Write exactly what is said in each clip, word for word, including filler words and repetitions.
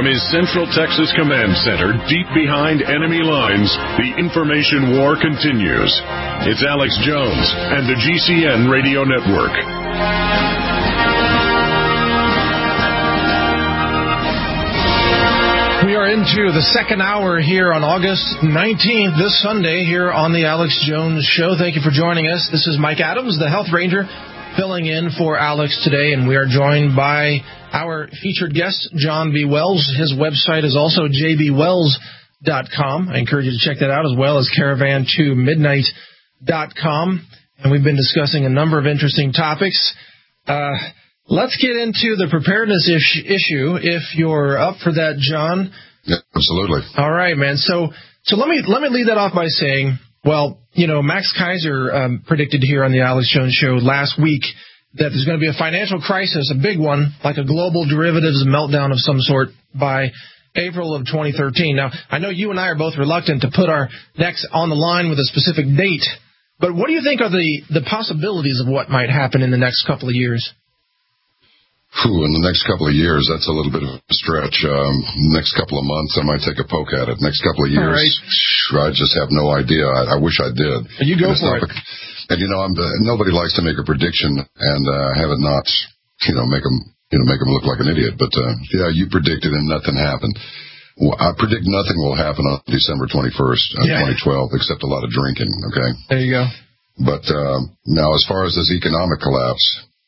From his Central Texas Command Center, deep behind enemy lines, the information war continues. It's Alex Jones and the G C N Radio Network. We are into the second hour here on August nineteenth, this Sunday, here on the Alex Jones Show. Thank you for joining us. This is Mike Adams, the Health Ranger, filling in for Alex today, and we are joined by our featured guest, John B. Wells. His website is also j b wells dot com. I encourage you to check that out, as well as caravan to midnight dot com. And we've been discussing a number of interesting topics. Uh, let's get into the preparedness ish- issue, if you're up for that, John. Yeah, absolutely. All right, man. So, so let me let me lead that off by saying, well, you know, Max Kaiser um, predicted here on the Alex Jones Show last week that there's going to be a financial crisis, a big one, like a global derivatives meltdown of some sort by April of twenty thirteen. Now, I know you and I are both reluctant to put our necks on the line with a specific date, but what do you think are the, the possibilities of what might happen in the next couple of years? Whew, in the next couple of years, that's a little bit of a stretch. Um, next couple of months, I might take a poke at it. Next couple of years, right. I just have no idea. I, I wish I did. You go for it. A, and, you know, I'm, uh, nobody likes to make a prediction and uh, have it not, you know, make them, you know, make them look like an idiot. But, uh, yeah, you predicted and nothing happened. Well, I predict nothing will happen on December twenty-first, uh, yeah. twenty twelve, except a lot of drinking, okay? There you go. But uh, now, as far as this economic collapse,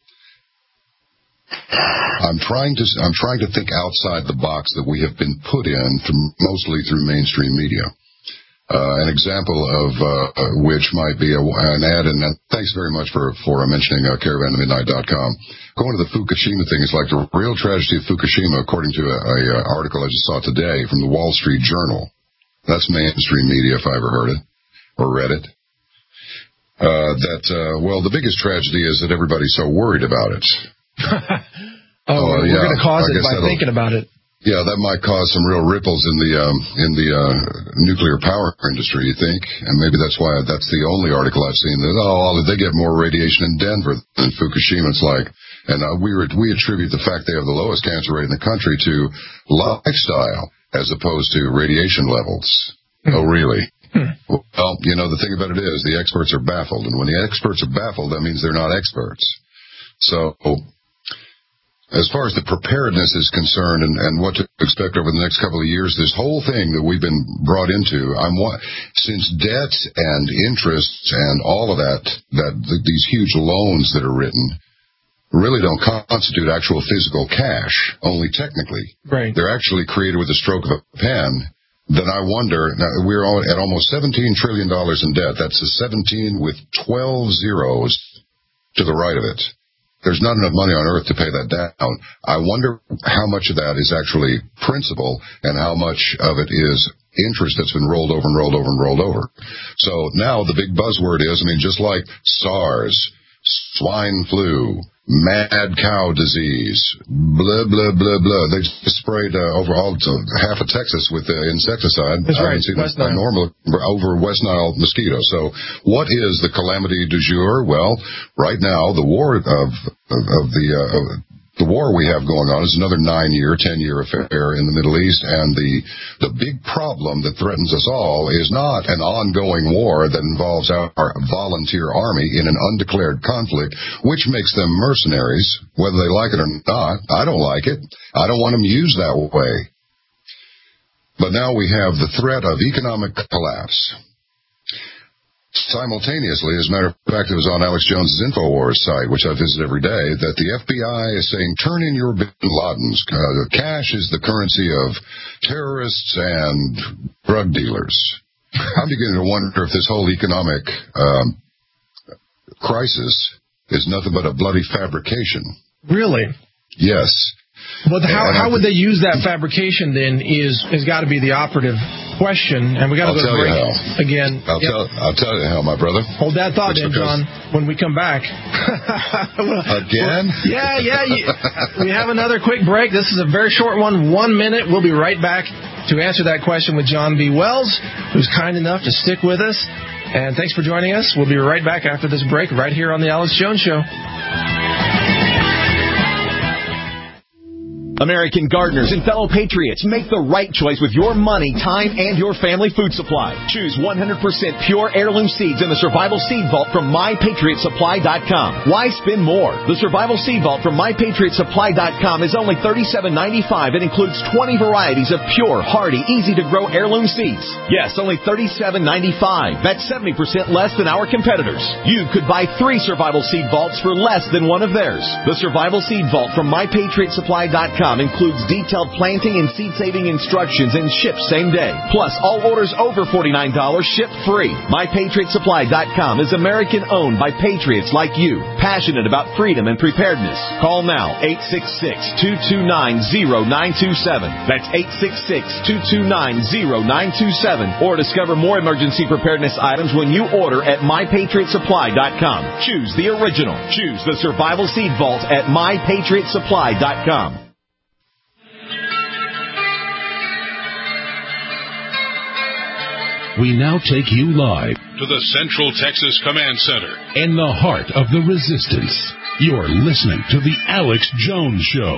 I'm trying to I'm trying to think outside the box that we have been put in, through, mostly through mainstream media. Uh, an example of uh, which might be a, an ad, and thanks very much for for mentioning uh, caravan to midnight dot com. Going to the Fukushima thing is like the real tragedy of Fukushima, according to a, a, a article I just saw today from the Wall Street Journal. That's mainstream media, if I ever heard it or read it. Uh, that uh, well, the biggest tragedy is that everybody's so worried about it. oh, uh, we're yeah, going to cause it by thinking about it. Yeah, that might cause some real ripples in the um, in the uh, nuclear power industry, you think? And maybe that's why that's the only article I've seen that, oh, they get more radiation in Denver than Fukushima. It's like, and uh, we re- we attribute the fact they have the lowest cancer rate in the country to lifestyle as opposed to radiation levels. Hmm. Oh, really? Hmm. Well, you know, the thing about it is the experts are baffled, and when the experts are baffled, that means they're not experts. So, as far as the preparedness is concerned and, and what to expect over the next couple of years, this whole thing that we've been brought into, I'm since debt and interest and all of that, that the, these huge loans that are written really don't constitute actual physical cash, only technically. Right. They're actually created with the stroke of a pen. Then I wonder, now we're at almost seventeen trillion dollars in debt. That's a seventeen with twelve zeros to the right of it. There's not enough money on earth to pay that down. I wonder how much of that is actually principal and how much of it is interest that's been rolled over and rolled over and rolled over. So now the big buzzword is, I mean, just like SARS, swine flu, mad cow disease, blah, blah, blah, blah. They just sprayed uh, over all uh, half of Texas with uh, insecticide. That's right. I haven't seen West Nile. Normal over West Nile mosquito. So what is the calamity du jour? Well, right now, the war of, of, of the... Uh, The war we have going on is another nine-year, ten-year affair in the Middle East, and the the big problem that threatens us all is not an ongoing war that involves our, our volunteer army in an undeclared conflict, which makes them mercenaries, whether they like it or not. I don't like it. I don't want them used that way. But now we have the threat of economic collapse. Simultaneously, as a matter of fact, it was on Alex Jones's InfoWars site, which I visit every day, that the F B I is saying, turn in your bin Ladens. Uh, cash is the currency of terrorists and drug dealers. I'm beginning to wonder if this whole economic um, crisis is nothing but a bloody fabrication. Really? Yes. Well, how, how would they use that fabrication then is has got to be the operative question, and we got to go to break again. I'll, yep. tell, I'll tell you how, my brother. Hold that thought in, John, when we come back. Again? Well, yeah, yeah. You, we have another quick break. This is a very short one, one minute. We'll be right back to answer that question with John B. Wells, who's kind enough to stick with us. And thanks for joining us. We'll be right back after this break right here on The Alex Jones Show. American gardeners and fellow patriots, make the right choice with your money, time, and your family food supply. Choose one hundred percent pure heirloom seeds in the Survival Seed Vault from my patriot supply dot com. Why spend more? The Survival Seed Vault from my patriot supply dot com is only thirty-seven ninety-five and includes twenty varieties of pure, hardy, easy-to-grow heirloom seeds. Yes, only thirty-seven ninety-five. That's seventy percent less than our competitors. You could buy three Survival Seed Vaults for less than one of theirs. The Survival Seed Vault from my patriot supply dot com includes detailed planting and seed-saving instructions and ships same day. Plus, all orders over forty-nine dollars ship free. my patriot supply dot com is American-owned by patriots like you, passionate about freedom and preparedness. Call now, eight six six, two two nine, zero nine two seven. That's eight six six, two two nine, zero nine two seven. Or discover more emergency preparedness items when you order at my patriot supply dot com. Choose the original. Choose the Survival Seed Vault at my patriot supply dot com. We now take you live to the Central Texas Command Center in the heart of the resistance. You're listening to the Alex Jones Show.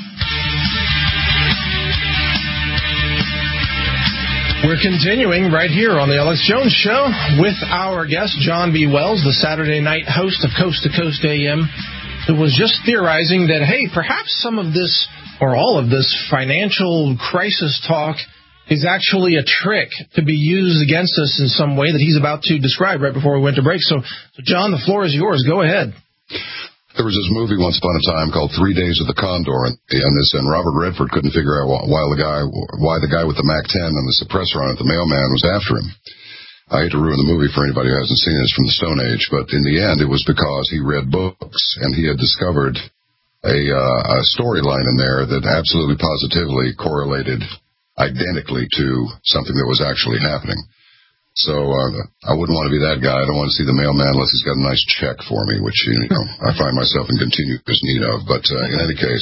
We're continuing right here on the Alex Jones Show with our guest, John B. Wells, the Saturday night host of Coast to Coast A M, who was just theorizing that, hey, perhaps some of this or all of this financial crisis talk is actually a trick to be used against us in some way that he's about to describe right before we went to break. So, so John, the floor is yours. Go ahead. There was this movie once upon a time called Three Days of the Condor, and, and this and Robert Redford couldn't figure out why the guy why the guy with the Mac ten and the suppressor on it, the mailman, was after him. I hate to ruin the movie for anybody who hasn't seen it. It's from the Stone Age, but in the end, it was because he read books and he had discovered a, uh, a storyline in there that absolutely positively correlated identically to something that was actually happening. So uh, I wouldn't want to be that guy. I don't want to see the mailman unless he's got a nice check for me, which, you know, I find myself in continuous need of. But uh, in any case,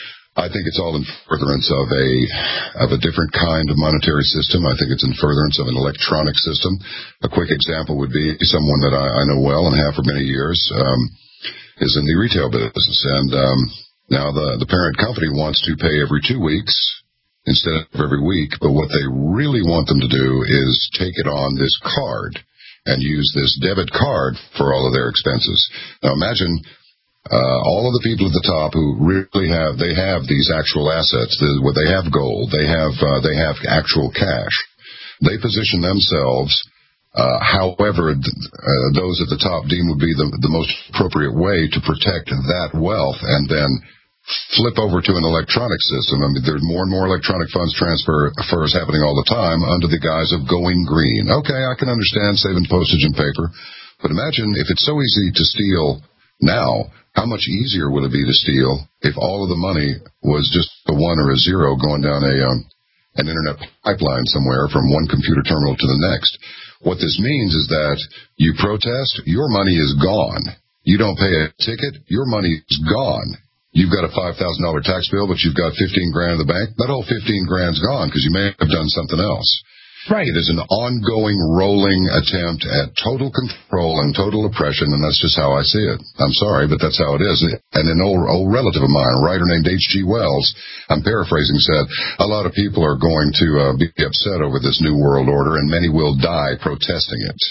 I think it's all in furtherance of a of a different kind of monetary system. I think it's in furtherance of an electronic system. A quick example would be someone that I, I know well and have for many years um, is in the retail business. And um, now the, the parent company wants to pay every two weeks instead of every week, but what they really want them to do is take it on this card and use this debit card for all of their expenses. Now imagine uh, all of the people at the top who really have, they have these actual assets, the, where they have gold, they have, uh, they have actual cash. They position themselves uh, however th- uh, those at the top deem would be the, the most appropriate way to protect that wealth, and then flip over to an electronic system. I mean, there's more and more electronic funds transfer transfers happening all the time under the guise of going green. Okay, I can understand saving postage and paper, but imagine if it's so easy to steal now, how much easier would it be to steal if all of the money was just a one or a zero going down a um, an internet pipeline somewhere from one computer terminal to the next? What this means is that you protest, your money is gone. You don't pay a ticket, your money is gone. You've got a five thousand dollars tax bill, but you've got fifteen grand in the bank. That whole fifteen grand's gone because you may have done something else. Right. It is an ongoing, rolling attempt at total control and total oppression, and that's just how I see it. I'm sorry, but that's how it is. And an old, old relative of mine, a writer named H G Wells, I'm paraphrasing, said, a lot of people are going to uh, be upset over this new world order, and many will die protesting it.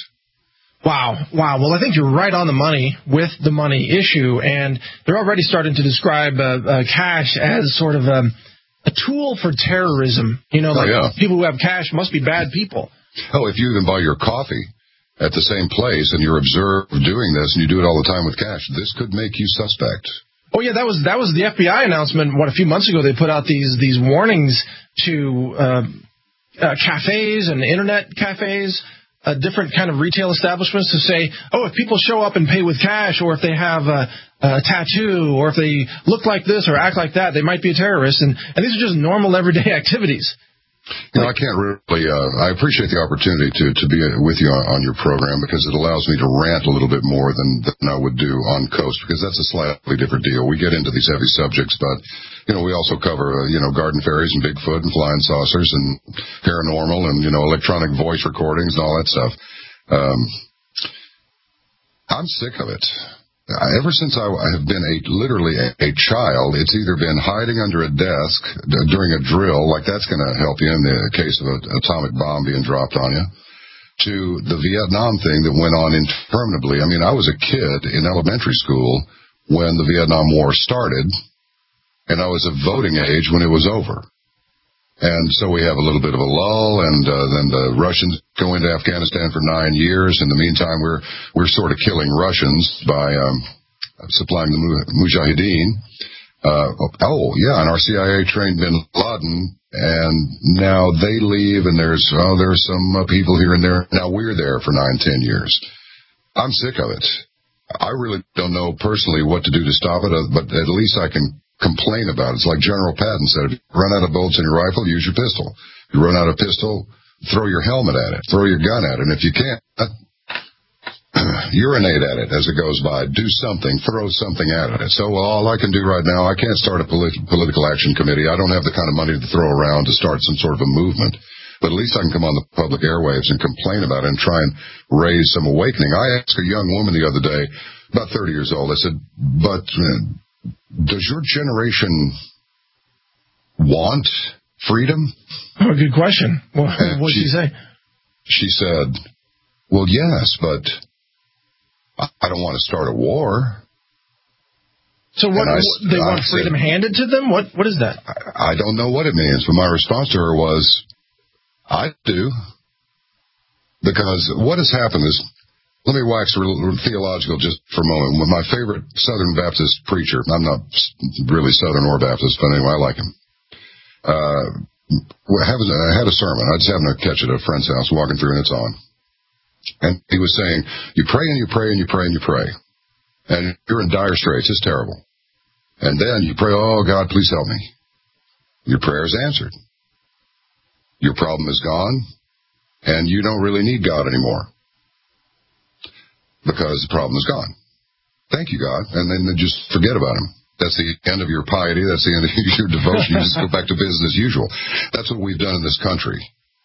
Wow. Wow. Well, I think you're right on the money with the money issue, and they're already starting to describe uh, uh, cash as sort of a, a tool for terrorism. You know, like oh, yeah. people who have cash must be bad people. Oh, if you even buy your coffee at the same place and you're observed doing this and you do it all the time with cash, this could make you suspect. Oh, yeah, that was that was the F B I announcement. What, a few months ago they put out these, these warnings to uh, uh, cafes and internet cafes, Uh, different kind of retail establishments, to say, oh, if people show up and pay with cash, or if they have a, a tattoo, or if they look like this or act like that, they might be a terrorist. And, and these are just normal everyday activities. You know, I can't really, uh, I appreciate the opportunity to, to be with you on, on your program, because it allows me to rant a little bit more than, than I would do on Coast, because that's a slightly different deal. We get into these heavy subjects, but, you know, we also cover, uh, you know, garden fairies and Bigfoot and flying saucers and paranormal and, you know, electronic voice recordings and all that stuff. Um, I'm sick of it. ever since I have been a, literally a, a child, it's either been hiding under a desk during a drill, like that's going to help you in the case of an atomic bomb being dropped on you, to the Vietnam thing that went on interminably. I mean, I was a kid in elementary school when the Vietnam War started, and I was of voting age when it was over. And so we have a little bit of a lull, and uh, then the Russians go into Afghanistan for nine years. In the meantime, we're we're sort of killing Russians by um, supplying the Mujahideen. Uh, oh, yeah, and our C I A trained bin Laden, and now they leave, and there's oh, there's some uh, people here and there. Now we're there for nine, ten years. I'm sick of it. I really don't know personally what to do to stop it, but at least I can complain about it. It's like General Patton said, if you run out of bullets in your rifle, use your pistol. If you run out of pistol, throw your helmet at it. Throw your gun at it. And if you can't, urinate at it as it goes by. Do something. Throw something at it. So all I can do right now, I can't start a polit- political action committee. I don't have the kind of money to throw around to start some sort of a movement. But at least I can come on the public airwaves and complain about it and try and raise some awakening. I asked a young woman the other day, about thirty years old, I said, but uh, does your generation want freedom? Oh, good question. Well, what did she, she say? She said, well, yes, but I don't want to start a war. So what, I, they want I freedom said, handed to them? What What is that? I, I don't know what it means, but my response to her was, I do. Because what has happened is, let me wax real, real theological just for a moment. My favorite Southern Baptist preacher, I'm not really Southern or Baptist, but anyway, I like him. Uh, I had a sermon. I just happened to catch it at a friend's house, walking through, and it's on. And he was saying, you pray and you pray and you pray and you pray. And you're in dire straits. It's terrible. And then you pray, oh, God, please help me. Your prayer is answered. Your problem is gone, and you don't really need God anymore because the problem is gone. Thank you, God. And then just forget about him. That's the end of your piety. That's the end of your devotion. You just go back to business as usual. That's what we've done in this country.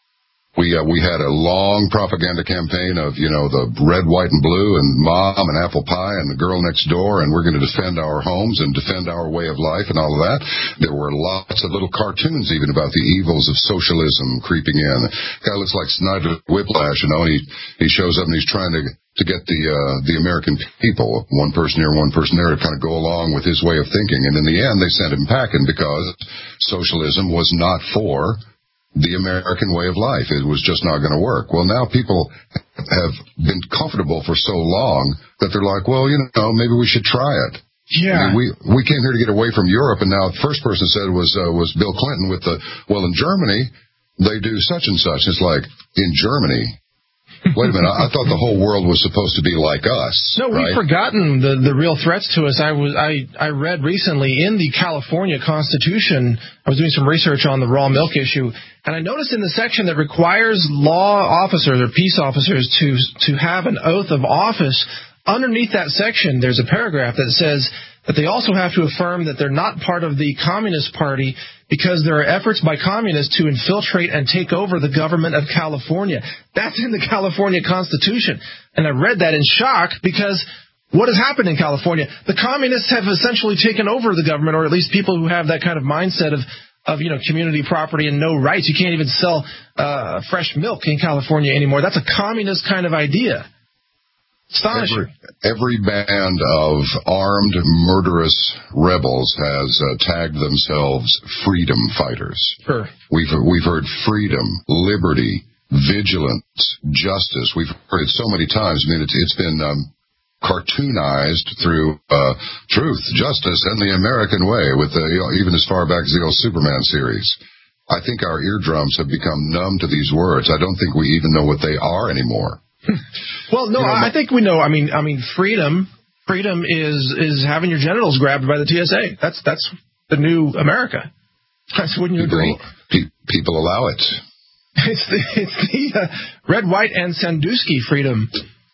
We uh, we had a long propaganda campaign of, you know, the red, white, and blue, and mom, and apple pie, and the girl next door, and we're going to defend our homes and defend our way of life and all of that. There were lots of little cartoons even about the evils of socialism creeping in. The guy looks like Snyder Whiplash, you know, and he, he shows up and he's trying to to get the uh, the American people, one person here, one person there, to kind of go along with his way of thinking. And in the end, they sent him packing because socialism was not for the American way of life. It was just not going to work. Well, now people have been comfortable for so long that they're like, well, you know, maybe we should try it. Yeah. I mean, we we came here to get away from Europe, and now the first person said was uh, was Bill Clinton with the, well, in Germany, they do such and such. It's like, in Germany? Wait a minute, I, I thought the whole world was supposed to be like us. No, we've right? forgotten the, the real threats to us. I was I, I read recently in the California Constitution, I was doing some research on the raw milk issue, and I noticed in the section that requires law officers or peace officers to to have an oath of office, underneath that section there's a paragraph that says that they also have to affirm that they're not part of the Communist Party because there are efforts by communists to infiltrate and take over the government of California. That's in the California Constitution. And I read that in shock because what has happened in California? The communists have essentially taken over the government, or at least people who have that kind of mindset of, of you know, community property and no rights. You can't even sell uh, fresh milk in California anymore. That's a communist kind of idea. Astonishing. Every, every band of armed, murderous rebels has uh, tagged themselves freedom fighters. Sure. We've we've heard freedom, liberty, vigilance, justice. We've heard it so many times. I mean, it's, it's been um, cartoonized through uh, truth, justice, and the American way, with the, you know, even as far back as the old Superman series. I think our eardrums have become numb to these words. I don't think we even know what they are anymore. Well, no, you know, I think we know. I mean, I mean, freedom, freedom is is having your genitals grabbed by the T S A. That's that's the new America. That's, wouldn't you people, agree? Pe- people allow it. It's the it's the uh, red, white, and Sandusky freedom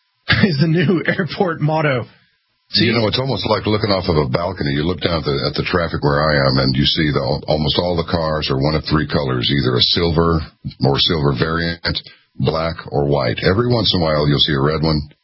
is the new airport motto. See? You know, it's almost like looking off of a balcony. You look down at the, at the traffic where I am, and you see the, almost all the cars are one of three colors, either a silver or silver variant, black or white. Every once in a while, you'll see a red one.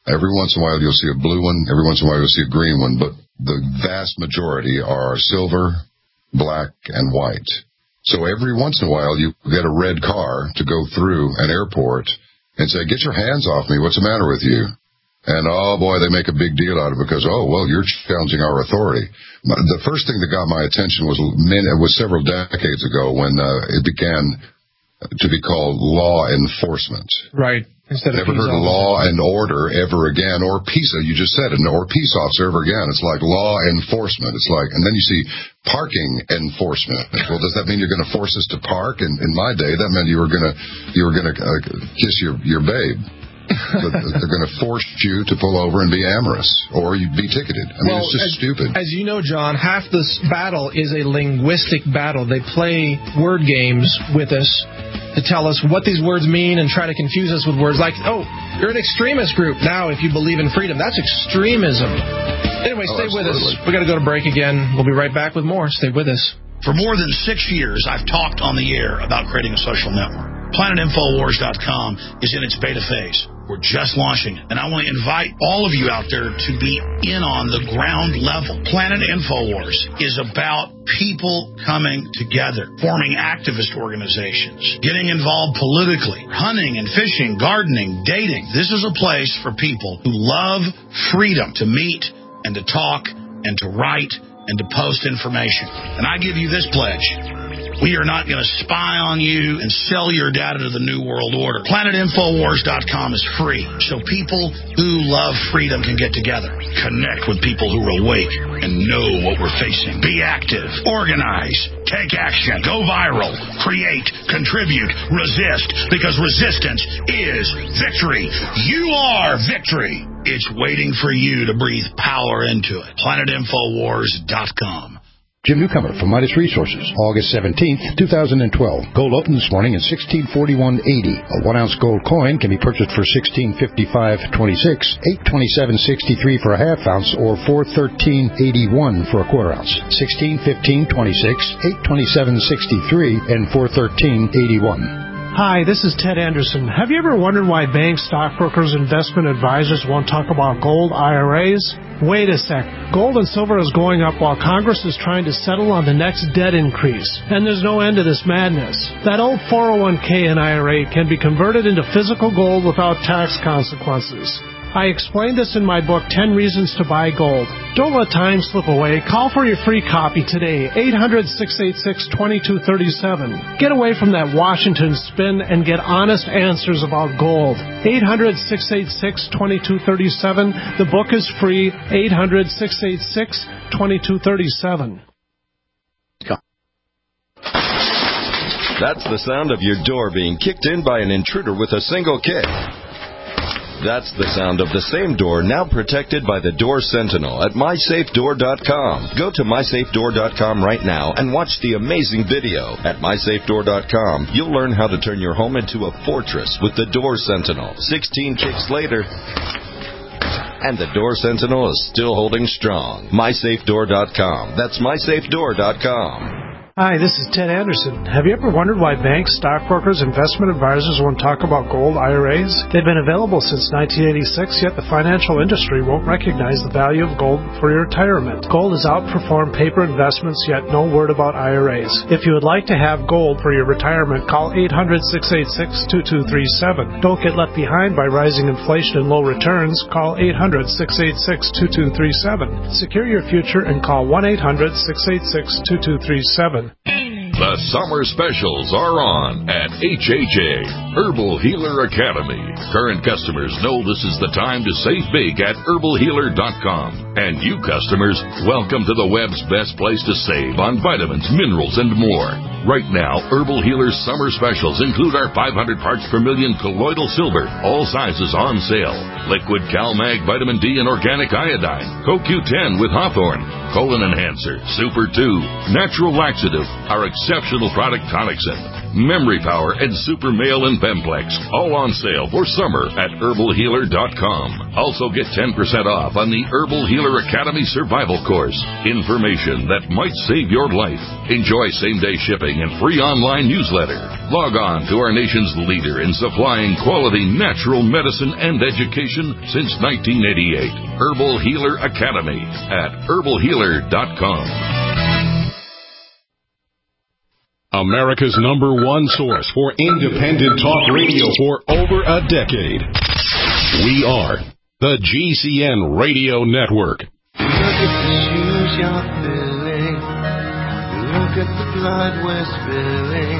Every once in a while you'll see a blue one. Every once in a while you'll see a green one. But the vast majority are silver, black, and white. So every once in a while you get a red car to go through an airport and say, get your hands off me. What's the matter with you? And, oh, boy, they make a big deal out of it because, oh, well, you're challenging our authority. The first thing that got my attention was was several decades ago when uh, it began to be called law enforcement. Right. Instead of Never heard of law and order ever again, or peace, you just said it, or peace officer ever again. It's like law enforcement. It's like, and then you see parking enforcement. Well, does that mean you're going to force us to park? And in my day, that meant you were going to you were going to uh, kiss your your babe. But they're going to force you to pull over and be amorous, or you'd be ticketed. I mean, well, it's just as, stupid. As you know, John, half this battle is a linguistic battle. They play word games with us to tell us what these words mean and try to confuse us with words like, oh, you're an extremist group. Now, if you believe in freedom, that's extremism. Anyway, oh, stay absolutely. with us. We've got to go to break again. We'll be right back with more. Stay with us. For more than six years, I've talked on the air about creating a social network. Planet Infowars dot com is in its beta phase. We're just launching, and I want to invite all of you out there to be in on the ground level. Planet Infowars is about people coming together, forming activist organizations, getting involved politically, hunting and fishing, gardening, dating. This is a place for people who love freedom to meet and to talk and to write and to post information. And I give you this pledge. We are not going to spy on you and sell your data to the New World Order. Planet Infowars dot com is free, so people who love freedom can get together, connect with people who are awake and know what we're facing. Be active, organize, take action, go viral, create, contribute, resist, because resistance is victory. You are victory. It's waiting for you to breathe power into it. Planet Infowars dot com. Jim Newcomer from Midas Resources, August seventeenth, two thousand twelve. Gold opened this morning at sixteen forty-one eighty. A one-ounce gold coin can be purchased for sixteen fifty-five twenty-six, eight twenty-seven sixty-three for a half ounce, or four thirteen eighty-one for a quarter ounce. sixteen fifteen twenty-six, eight twenty-seven sixty-three, and four thirteen eighty-one. Hi, this is Ted Anderson. Have you ever wondered why banks, stockbrokers, investment advisors won't talk about gold I R As? Wait a sec. Gold and silver is going up while Congress is trying to settle on the next debt increase. And there's no end to this madness. That old four oh one k and I R A can be converted into physical gold without tax consequences. I explained this in my book, ten Reasons to Buy Gold. Don't let time slip away. Call for your free copy today, eight hundred, six eight six, two two three seven. Get away from that Washington spin and get honest answers about gold. eight hundred, six eight six, two two three seven. The book is free, eight hundred, six eight six, two two three seven. That's the sound of your door being kicked in by an intruder with a single kick. That's the sound of the same door now protected by the Door Sentinel at my safe door dot com. Go to my safe door dot com right now and watch the amazing video. At my safe door dot com, you'll learn how to turn your home into a fortress with the Door Sentinel. sixteen kicks later, and the Door Sentinel is still holding strong. my safe door dot com. That's my safe door dot com. Hi, this is Ted Anderson. Have you ever wondered why banks, stockbrokers, investment advisors won't talk about gold I R As? They've been available since nineteen eighty-six, yet the financial industry won't recognize the value of gold for your retirement. Gold has outperformed paper investments, yet no word about I R As. If you would like to have gold for your retirement, call eight hundred, six eight six, two two three seven. Don't get left behind by rising inflation and low returns. Call eight hundred, six eight six, two two three seven. Secure your future and call one eight hundred, six eight six, two two three seven. The summer specials are on at H H A, Herbal Healer Academy. Current customers know this is the time to save big at herbal healer dot com. And you customers, welcome to the web's best place to save on vitamins, minerals, and more. Right now, Herbal Healer's summer specials include our five hundred parts per million colloidal silver, all sizes on sale. Liquid CalMag Vitamin D and Organic Iodine, Co Q ten with Hawthorne, Colon Enhancer, Super two, Natural Laxative, our exceptional product Tonic Set, Memory Power, and Super Male and Bemplex, all on sale for summer at herbal healer dot com. Also get ten percent off on the Herbal Healer Academy Survival Course. Information that might save your life. Enjoy same-day shipping and free online newsletter. Log on to our nation's leader in supplying quality natural medicine and education since nineteen eighty-eight. Herbal Healer Academy at herbal healer dot com. America's number one source for independent talk radio for over a decade. We are the G C N Radio Network. Look at the shoes you're filling. Look at the blood we're spilling.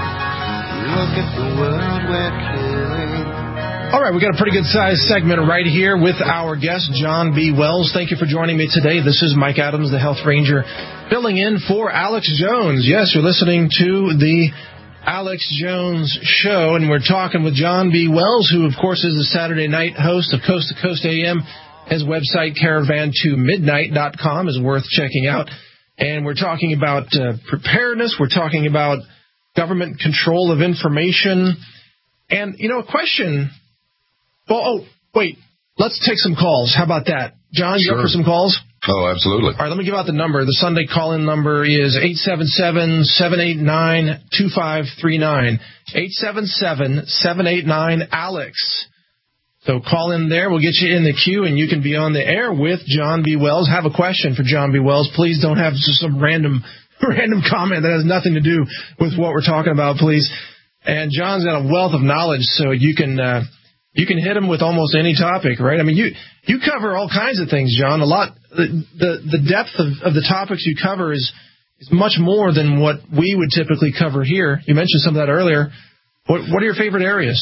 Look at the world we're killing. All right, we got a pretty good-sized segment right here with our guest, John B. Wells. Thank you for joining me today. This is Mike Adams, the Health Ranger, filling in for Alex Jones. Yes, you're listening to the Alex Jones Show, and we're talking with John B. Wells, who, of course, is the Saturday night host of Coast to Coast A M. His website, caravan to midnight dot com, is worth checking out. And we're talking about uh, preparedness. We're talking about government control of information. And, you know, a question... Well, oh, wait. Let's take some calls. How about that? John, you sure. up for some calls? Oh, absolutely. All right, let me give out the number. The Sunday call-in number is eight seven seven, seven eight nine, two five three nine. eight seven seven, seven eight nine, ALEX. So call in there. We'll get you in the queue, and you can be on the air with John B. Wells. Have a question for John B. Wells. Please don't have just some random random comment that has nothing to do with what we're talking about, please. And John's got a wealth of knowledge, so you can... Uh, You can hit them with almost any topic, right? I mean, you you cover all kinds of things, John. A lot. The the, the depth of, of the topics you cover is is much more than what we would typically cover here. You mentioned some of that earlier. What what are your favorite areas?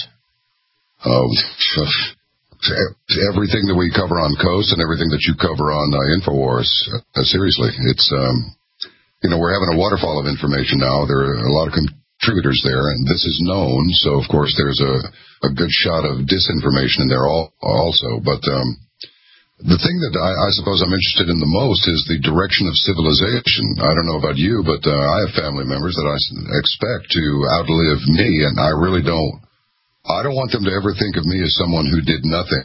Oh, everything that we cover on Coast and everything that you cover on uh, InfoWars. Uh, seriously, it's um, you know, we're having a waterfall of information now. There are a lot of contributors there, and this is known. So of course, there's a a good shot of disinformation in there all, also. But um, the thing that I, I suppose I'm interested in the most is the direction of civilization. I don't know about you, but uh, I have family members that I expect to outlive me, and I really don't. I don't want them to ever think of me as someone who did nothing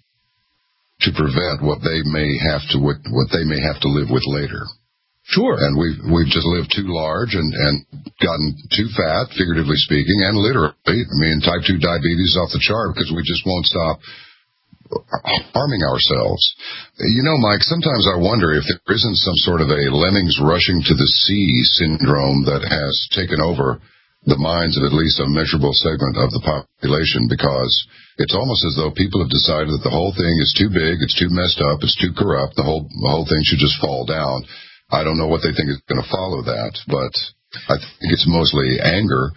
to prevent what they may have to what, what they may have to live with later. Sure. And we've, we've just lived too large and, and gotten too fat, figuratively speaking, and literally. I mean, type two diabetes is off the chart because we just won't stop harming ourselves. You know, Mike, sometimes I wonder if there isn't some sort of a lemmings rushing to the sea syndrome that has taken over the minds of at least a measurable segment of the population, because it's almost as though people have decided that the whole thing is too big, it's too messed up, it's too corrupt, the whole, the whole thing should just fall down. I don't know what they think is going to follow that, but I think it's mostly anger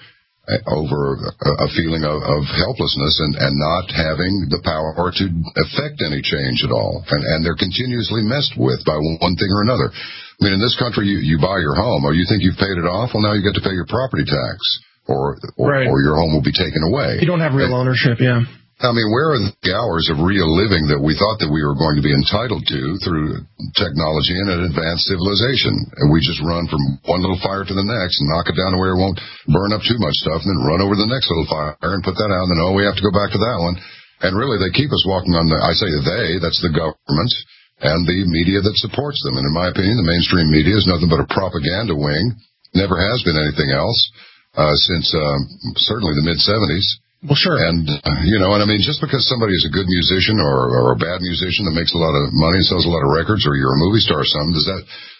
over a feeling of, of helplessness and, and not having the power to affect any change at all. And, and they're continuously messed with by one thing or another. I mean, in this country, you, you buy your home, or you think you've paid it off, well, now you get to pay your property tax, or or, right. or your home will be taken away. You don't have real ownership, yeah. I mean, where are the hours of real living that we thought that we were going to be entitled to through technology and an advanced civilization? And we just run from one little fire to the next and knock it down to where it won't burn up too much stuff, and then run over the next little fire and put that out, and then, oh, we have to go back to that one. And really, they keep us walking on the, I say they, that's the government and the media that supports them. And in my opinion, the mainstream media is nothing but a propaganda wing. Never has been anything else uh, since um, certainly the mid-seventies. Well, sure. And, uh, you know, and I mean, just because somebody is a good musician or, or a bad musician that makes a lot of money and sells a lot of records, or you're a movie star or something, does that,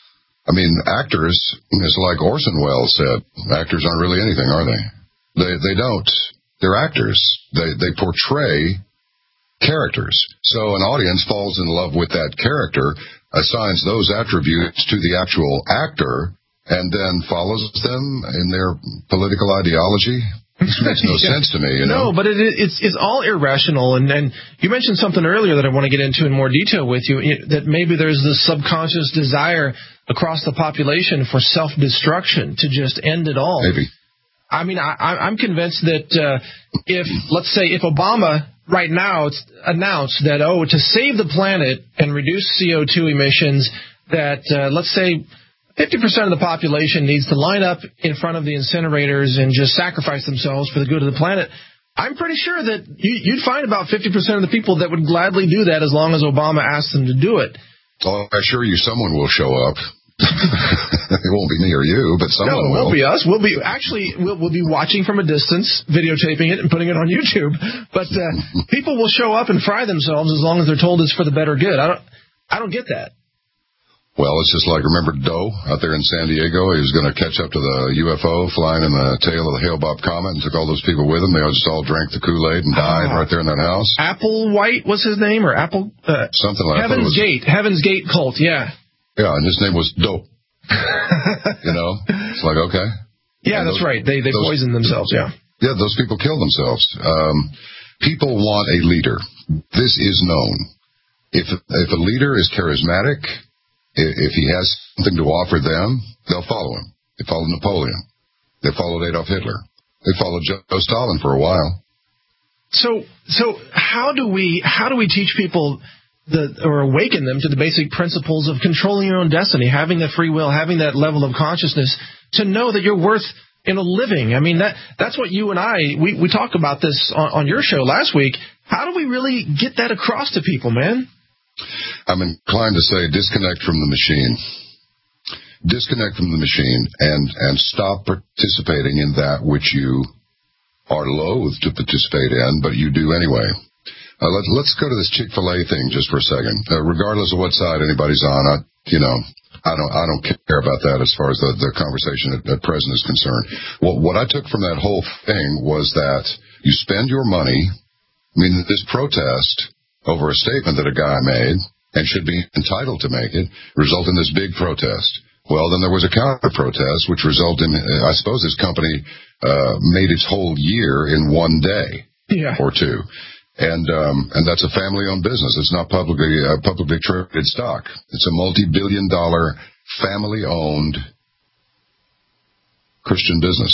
I mean, actors, it's like Orson Welles said, actors aren't really anything, are they? They, they don't. They're actors. They, they portray characters. So an audience falls in love with that character, assigns those attributes to the actual actor, and then follows them in their political ideology. This makes no yeah. sense to me, you know. No, but it, it's it's all irrational. And, and you mentioned something earlier that I want to get into in more detail with you, that maybe there's this subconscious desire across the population for self-destruction, to just end it all. Maybe. I mean, I, I'm convinced that uh, if, let's say, if Obama right now announced that, oh, to save the planet and reduce C O two emissions, that, uh, let's say, fifty percent of the population needs to line up in front of the incinerators and just sacrifice themselves for the good of the planet, I'm pretty sure that you, you'd find about fifty percent of the people that would gladly do that as long as Obama asked them to do it. Oh, I assure you someone will show up. It won't be me or you, but someone will. No, it won't will. be us. We'll be actually we'll, we'll be watching from a distance, videotaping it and putting it on YouTube. But uh, people will show up and fry themselves as long as they're told it's for the better good. I don't I don't get that. Well, it's just like, remember Doe out there in San Diego? He was going to catch up to the U F O flying in the tail of the Hale-Bopp comet and took all those people with him. They just all drank the Kool-Aid and died ah. right there in that house. Applewhite was his name, or Apple? Uh, Something like that. Heaven's Gate. Heaven's Gate cult, yeah. Yeah, and his name was Doe. You know? It's like, okay. Yeah, and that's those, right. They they those, poisoned themselves, yeah. Yeah, those people killed themselves. Um, people want a leader. This is known. If If a leader is charismatic, if he has something to offer them, they'll follow him. They followed Napoleon. They followed Adolf Hitler. They followed Joe Stalin for a while. So, so how do we how do we teach people the or awaken them to the basic principles of controlling your own destiny, having that free will, having that level of consciousness to know that you're worth in a living? I mean, that that's what you and I we we talked about this on, on your show last week. How do we really get that across to people, man? I'm inclined to say disconnect from the machine. Disconnect from the machine and, and stop participating in that which you are loath to participate in, but you do anyway. Uh, let, let's go to this Chick-fil-A thing just for a second. Uh, regardless of what side anybody's on, I, you know, I don't I don't care about that as far as the, the conversation at, at present is concerned. Well, what I took from that whole thing was that you spend your money. I mean, this protest over a statement that a guy made, and should be entitled to make it, result in this big protest. Well, then there was a counter-protest, which resulted in, I suppose this company uh, made its whole year in one day yeah. or two. And um, and that's a family-owned business. It's not publicly uh, publicly traded stock. It's a multi-billion dollar family-owned Christian business.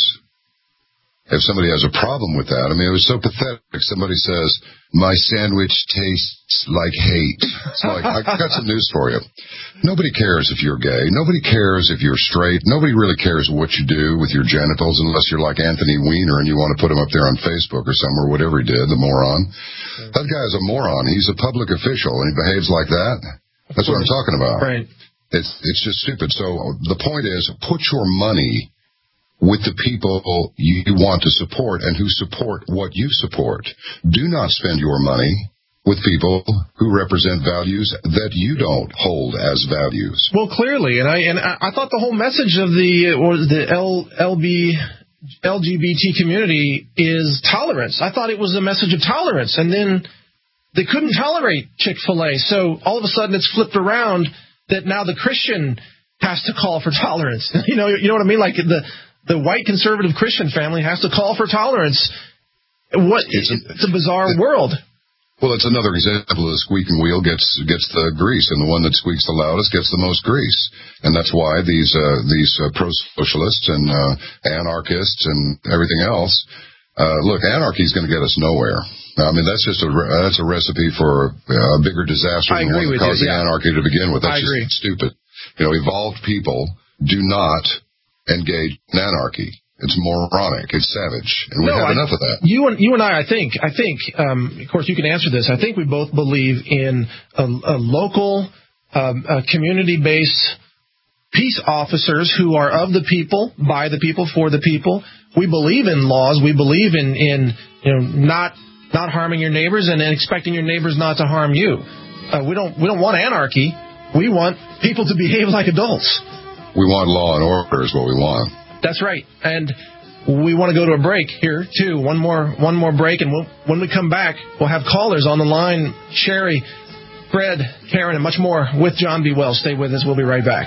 If somebody has a problem with that, I mean, it was so pathetic. Somebody says, my sandwich tastes like hate. It's like, I've got some news for you. Nobody cares if you're gay. Nobody cares if you're straight. Nobody really cares what you do with your genitals unless you're like Anthony Weiner and you want to put him up there on Facebook or somewhere, whatever he did, the moron. That guy is a moron. He's a public official and he behaves like that. That's what I'm talking about. Right. It's, it's just stupid. So the point is, put your money with the people you want to support and who support what you support. Do not spend your money with people who represent values that you don't hold as values. Well, clearly, and I and I thought the whole message of the or the L, LB, L G B T community is tolerance. I thought it was a message of tolerance, and then they couldn't tolerate Chick-fil-A, so all of a sudden it's flipped around that now the Christian has to call for tolerance. You know, you know what I mean? Like the The white conservative Christian family has to call for tolerance. What? It's a, it's a bizarre world. Well, it's another example of the squeaking wheel gets gets the grease, and the one that squeaks the loudest gets the most grease. And that's why these uh, these uh, pro-socialists and uh, anarchists and everything else, uh, look, anarchy is going to get us nowhere. I mean, that's just a that's a recipe for a bigger disaster than one that caused the anarchy to begin with. That's I agree. just stupid. You know, evolved people do not engage in anarchy. It's moronic. It's savage, and we no, have I, enough of that. You and you and I, I think, I think. Um, of course, you can answer this. I think we both believe in a, a local, um, a community-based peace officers who are of the people, by the people, for the people. We believe in laws. We believe in in you know not not harming your neighbors and expecting your neighbors not to harm you. Uh, we don't we don't want anarchy. We want people to behave like adults. We want law and order is what we want. That's right. And we want to go to a break here, too. One more one more break. And we'll, when we come back, we'll have callers on the line. Sherry, Fred, Karen, and much more with John B. Wells. Stay with us. We'll be right back.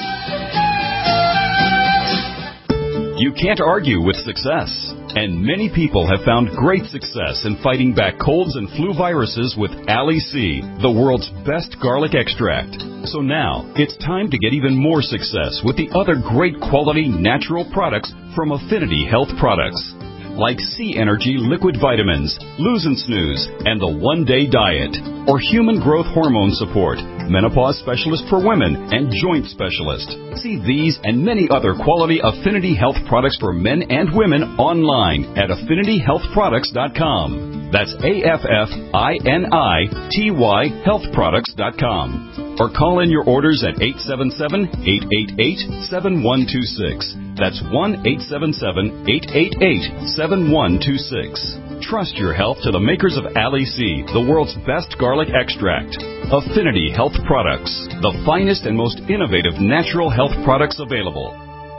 You can't argue with success. And many people have found great success in fighting back colds and flu viruses with Ali C, the world's best garlic extract. So now, it's time to get even more success with the other great quality natural products from Affinity Health Products. Like C Energy Liquid Vitamins, Lose and Snooze, and the One Day Diet. Or Human Growth Hormone Support, menopause specialist for women, and joint specialist. See these and many other quality Affinity Health products for men and women online at affinity health products dot com. That's A F F I N I T Y health products dot com. Or call in your orders at eight seven seven, eight eight eight, seven one two six. That's one eight seven seven, eight eight eight, seven one two six. Trust your health to the makers of Ali C, the world's best garlic extract. Affinity Health Products, the finest and most innovative natural health products available.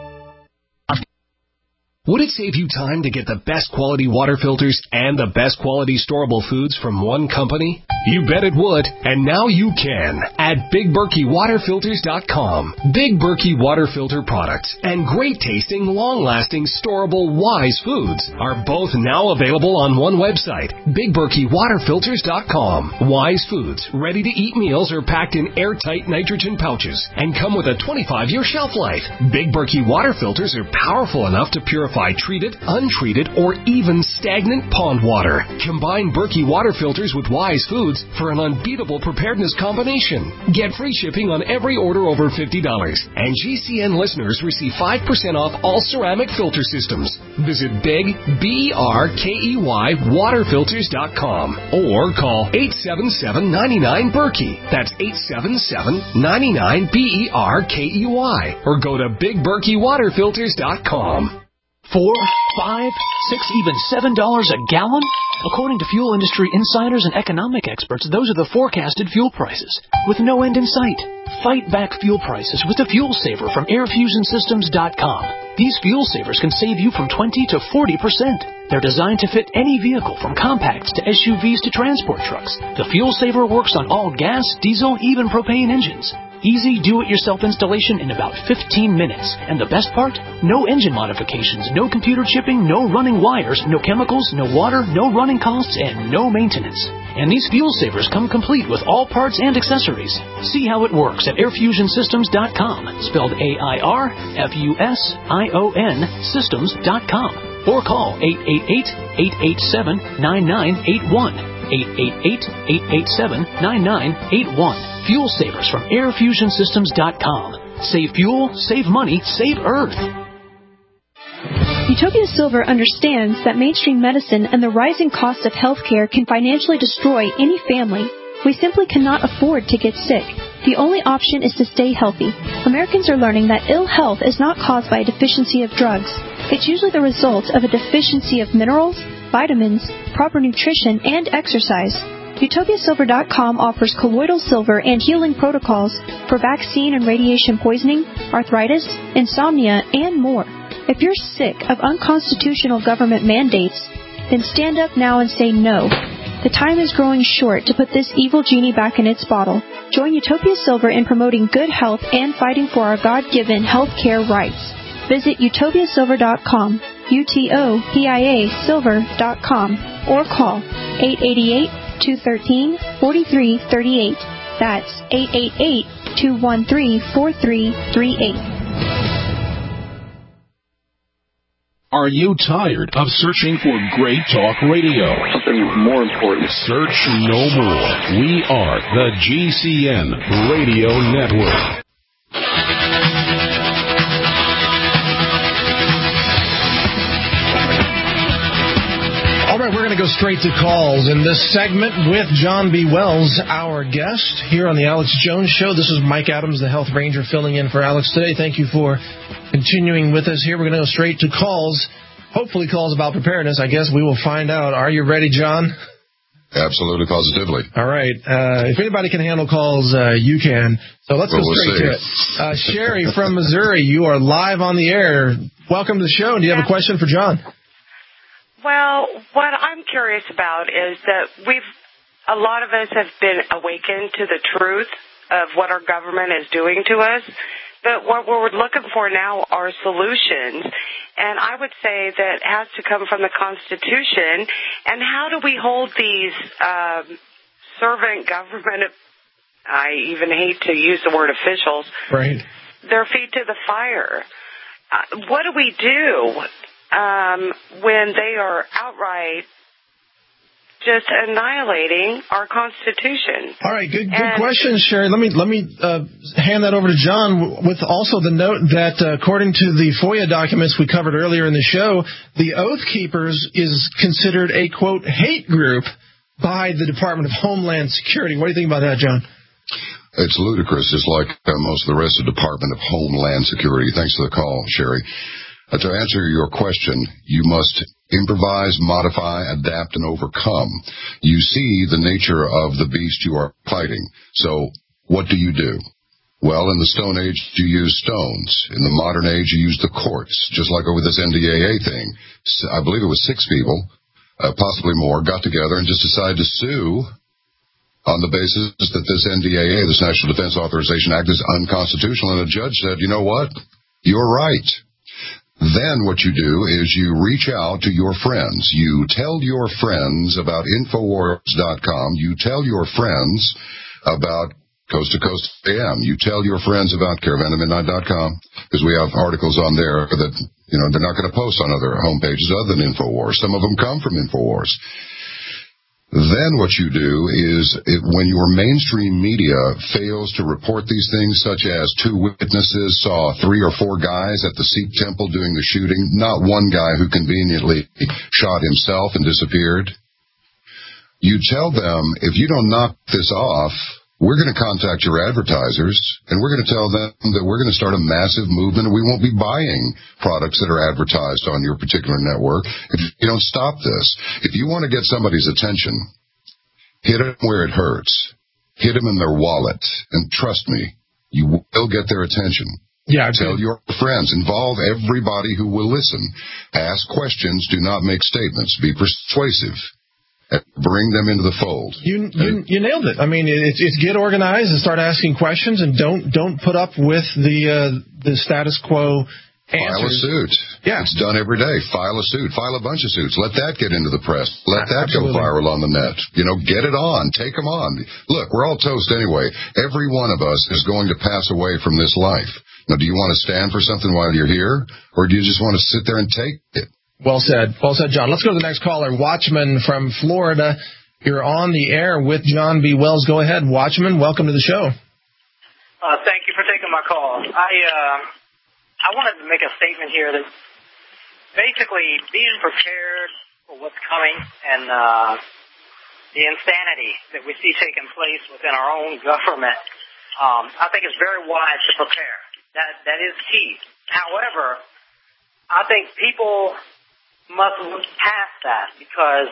Would it save you time to get the best quality water filters and the best quality storable foods from one company? You bet it would, and now you can at Big Berkey Water Filters dot com. Big Berkey Water Filter products and great tasting, long-lasting, storable Wise foods are both now available on one website, Big Berkey Water Filters dot com. Wise foods, ready-to-eat meals are packed in airtight nitrogen pouches and come with a twenty-five year shelf life. Big Berkey Water Filters are powerful enough to purify treated, untreated, or even stagnant pond water. Combine Berkey Water Filters with Wise foods for an unbeatable preparedness combination. Get free shipping on every order over fifty dollars, and G C N listeners receive five percent off all ceramic filter systems. Visit Big, B E R K E Y, water filters dot com or call eight seven seven, nine nine, Berkey. That's eight seven seven, nine nine, B E R K E Y, or go to Big Berkey Water Filters dot com. Four, five, six, even seven dollars a gallon? According to fuel industry insiders and economic experts, those are the forecasted fuel prices, with no end in sight. Fight back fuel prices with the Fuel Saver from air fusion systems dot com. These fuel savers can save you from twenty to forty percent. They're designed to fit any vehicle from compacts to S U Vs to transport trucks. The Fuel Saver works on all gas, diesel, even propane engines. Easy do-it-yourself installation in about fifteen minutes. And the best part? No engine modifications, no computer chipping, no running wires, no chemicals, no water, no running costs, and no maintenance. And these fuel savers come complete with all parts and accessories. See how it works at air fusion systems dot com, spelled A I R F U S I O N systems dot com. Or call eight eight eight, eight eight seven, nine nine eight one. eight eight eight, eight eight seven, nine nine eight one. Fuel Savers from air fusion systems dot com. Save fuel, save money, save Earth. Utopia Silver understands that mainstream medicine and the rising costs of healthcare can financially destroy any family. We simply cannot afford to get sick. The only option is to stay healthy. Americans are learning that ill health is not caused by a deficiency of drugs. It's usually the result of a deficiency of minerals, vitamins, proper nutrition, and exercise. Utopia Silver dot com offers colloidal silver and healing protocols for vaccine and radiation poisoning, arthritis, insomnia, and more. If you're sick of unconstitutional government mandates, then stand up now and say no. The time is growing short to put this evil genie back in its bottle. Join Utopia Silver in promoting good health and fighting for our God-given health care rights. Visit Utopia Silver dot com, U T O P I A Silver dot com, or call eight eight eight, two one three, four three three eight. That's eight eight eight, two one three, four three three eight. Are you tired of searching for great talk radio? Something more important. Search no more. We are the G C N Radio Network. All right, we're going to go straight to calls in this segment with John B. Wells, our guest here on the Alex Jones Show. This is Mike Adams, the Health Ranger, filling in for Alex today. Thank you for continuing with us here. We're going to go straight to calls, hopefully calls about preparedness. I guess we will find out. Are you ready, John? Absolutely, positively. All right. Uh, if anybody can handle calls, uh, you can. So let's well, go straight we'll to it. Uh, Sherry from Missouri, you are live on the air. Welcome to the show. Do you have a question for John? Well, what I'm curious about is that we've, a lot of us have been awakened to the truth of what our government is doing to us. But what we're looking for now are solutions, and I would say that has to come from the Constitution. And how do we hold these um, servant government, I even hate to use the word officials, right, their feet to the fire? Uh, what do we do um, when they are outright just annihilating our Constitution. All right, good good and, question, Sherry. Let me let me uh, hand that over to John with also the note that uh, according to the FOIA documents we covered earlier in the show, the Oath Keepers is considered a, quote, hate group by the Department of Homeland Security. What do you think about that, John? It's ludicrous, just like uh, most of the rest of the Department of Homeland Security. Thanks for the call, Sherry. Uh, to answer your question, you must improvise, modify, adapt, and overcome. You see the nature of the beast you are fighting. So what do you do? Well, in the Stone Age, you use stones. In the modern age, you use the courts, just like over this N D A A thing. I believe it was six people, uh, possibly more, got together and just decided to sue on the basis that this N D A A, this National Defense Authorization Act, is unconstitutional. And a judge said, you know what? You're right. Then what you do is you reach out to your friends. You tell your friends about Infowars dot com. You tell your friends about Coast to Coast A M. You tell your friends about Caravan of Midnight dot com, because we have articles on there that, you know, they're not going to post on other homepages other than Infowars. Some of them come from Infowars. Then what you do is, it, when your mainstream media fails to report these things, such as two witnesses saw three or four guys at the Sikh temple doing the shooting, not one guy who conveniently shot himself and disappeared, you tell them, if you don't knock this off, we're going to contact your advertisers, and we're going to tell them that we're going to start a massive movement, and we won't be buying products that are advertised on your particular network if you don't stop this. If you want to get somebody's attention, hit them where it hurts. Hit them in their wallet, and trust me, you will get their attention. Yeah, tell your friends. Involve everybody who will listen. Ask questions. Do not make statements. Be persuasive. Bring them into the fold. You you, you nailed it. I mean, it's, it's get organized and start asking questions, and don't don't put up with the uh, the status quo answers. File a suit. Yeah, it's done every day. File a suit. File a bunch of suits. Let that get into the press. Let that Absolutely. Go viral on the net. You know, get it on. Take them on. Look, we're all toast anyway. Every one of us is going to pass away from this life. Now, do you want to stand for something while you're here, or do you just want to sit there and take it? Well said. Well said, John. Let's go to the next caller, Watchman from Florida. You're on the air with John B. Wells. Go ahead, Watchman. Welcome to the show. Uh, thank you for taking my call. I uh, I wanted to make a statement here that basically being prepared for what's coming and uh, the insanity that we see taking place within our own government, um, I think it's very wise to prepare. That that is key. However, I think people must look past that, because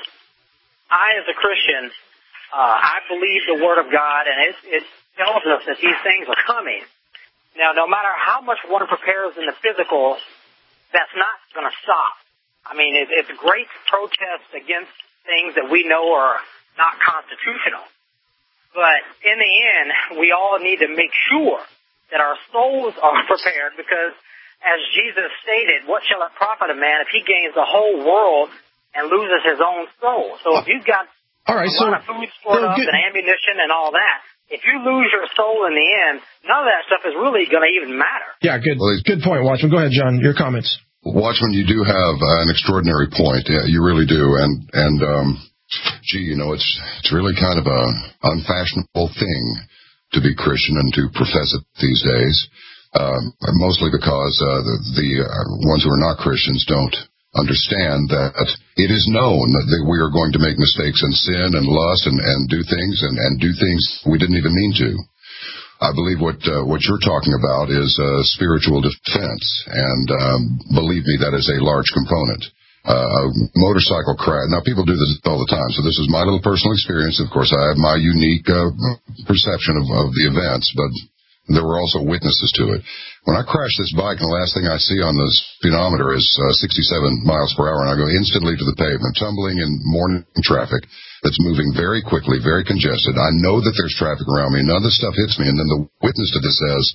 I, as a Christian, uh, I believe the Word of God, and it, it tells us that these things are coming. Now, no matter how much one prepares in the physical, that's not going to stop. I mean, it, it's great to protest against things that we know are not constitutional. But in the end, we all need to make sure that our souls are prepared, because as Jesus stated, what shall it profit a man if he gains the whole world and loses his own soul? So if you've got all right, a so, lot of food stored so up good. and ammunition and all that, if you lose your soul in the end, none of that stuff is really going to even matter. Yeah, good good point, Watchman. Go ahead, John. Your comments. Watchman, you do have an extraordinary point. Yeah, you really do. And, and um, gee, you know, it's it's really kind of a unfashionable thing to be Christian and to profess it these days. Um, mostly because uh, the, the uh, ones who are not Christians don't understand that it is known that we are going to make mistakes and sin and lust and, and do things and, and do things we didn't even mean to. I believe what uh, what you're talking about is uh, spiritual defense, and um, believe me, that is a large component. Uh, motorcycle crash. Now, people do this all the time, so this is my little personal experience. Of course, I have my unique uh, perception of, of the events, but there were also witnesses to it. When I crash this bike, and the last thing I see on the speedometer is uh, sixty-seven miles per hour, and I go instantly to the pavement, tumbling in morning traffic that's moving very quickly, very congested. I know that there's traffic around me. None of this stuff hits me, and then the witness to this says,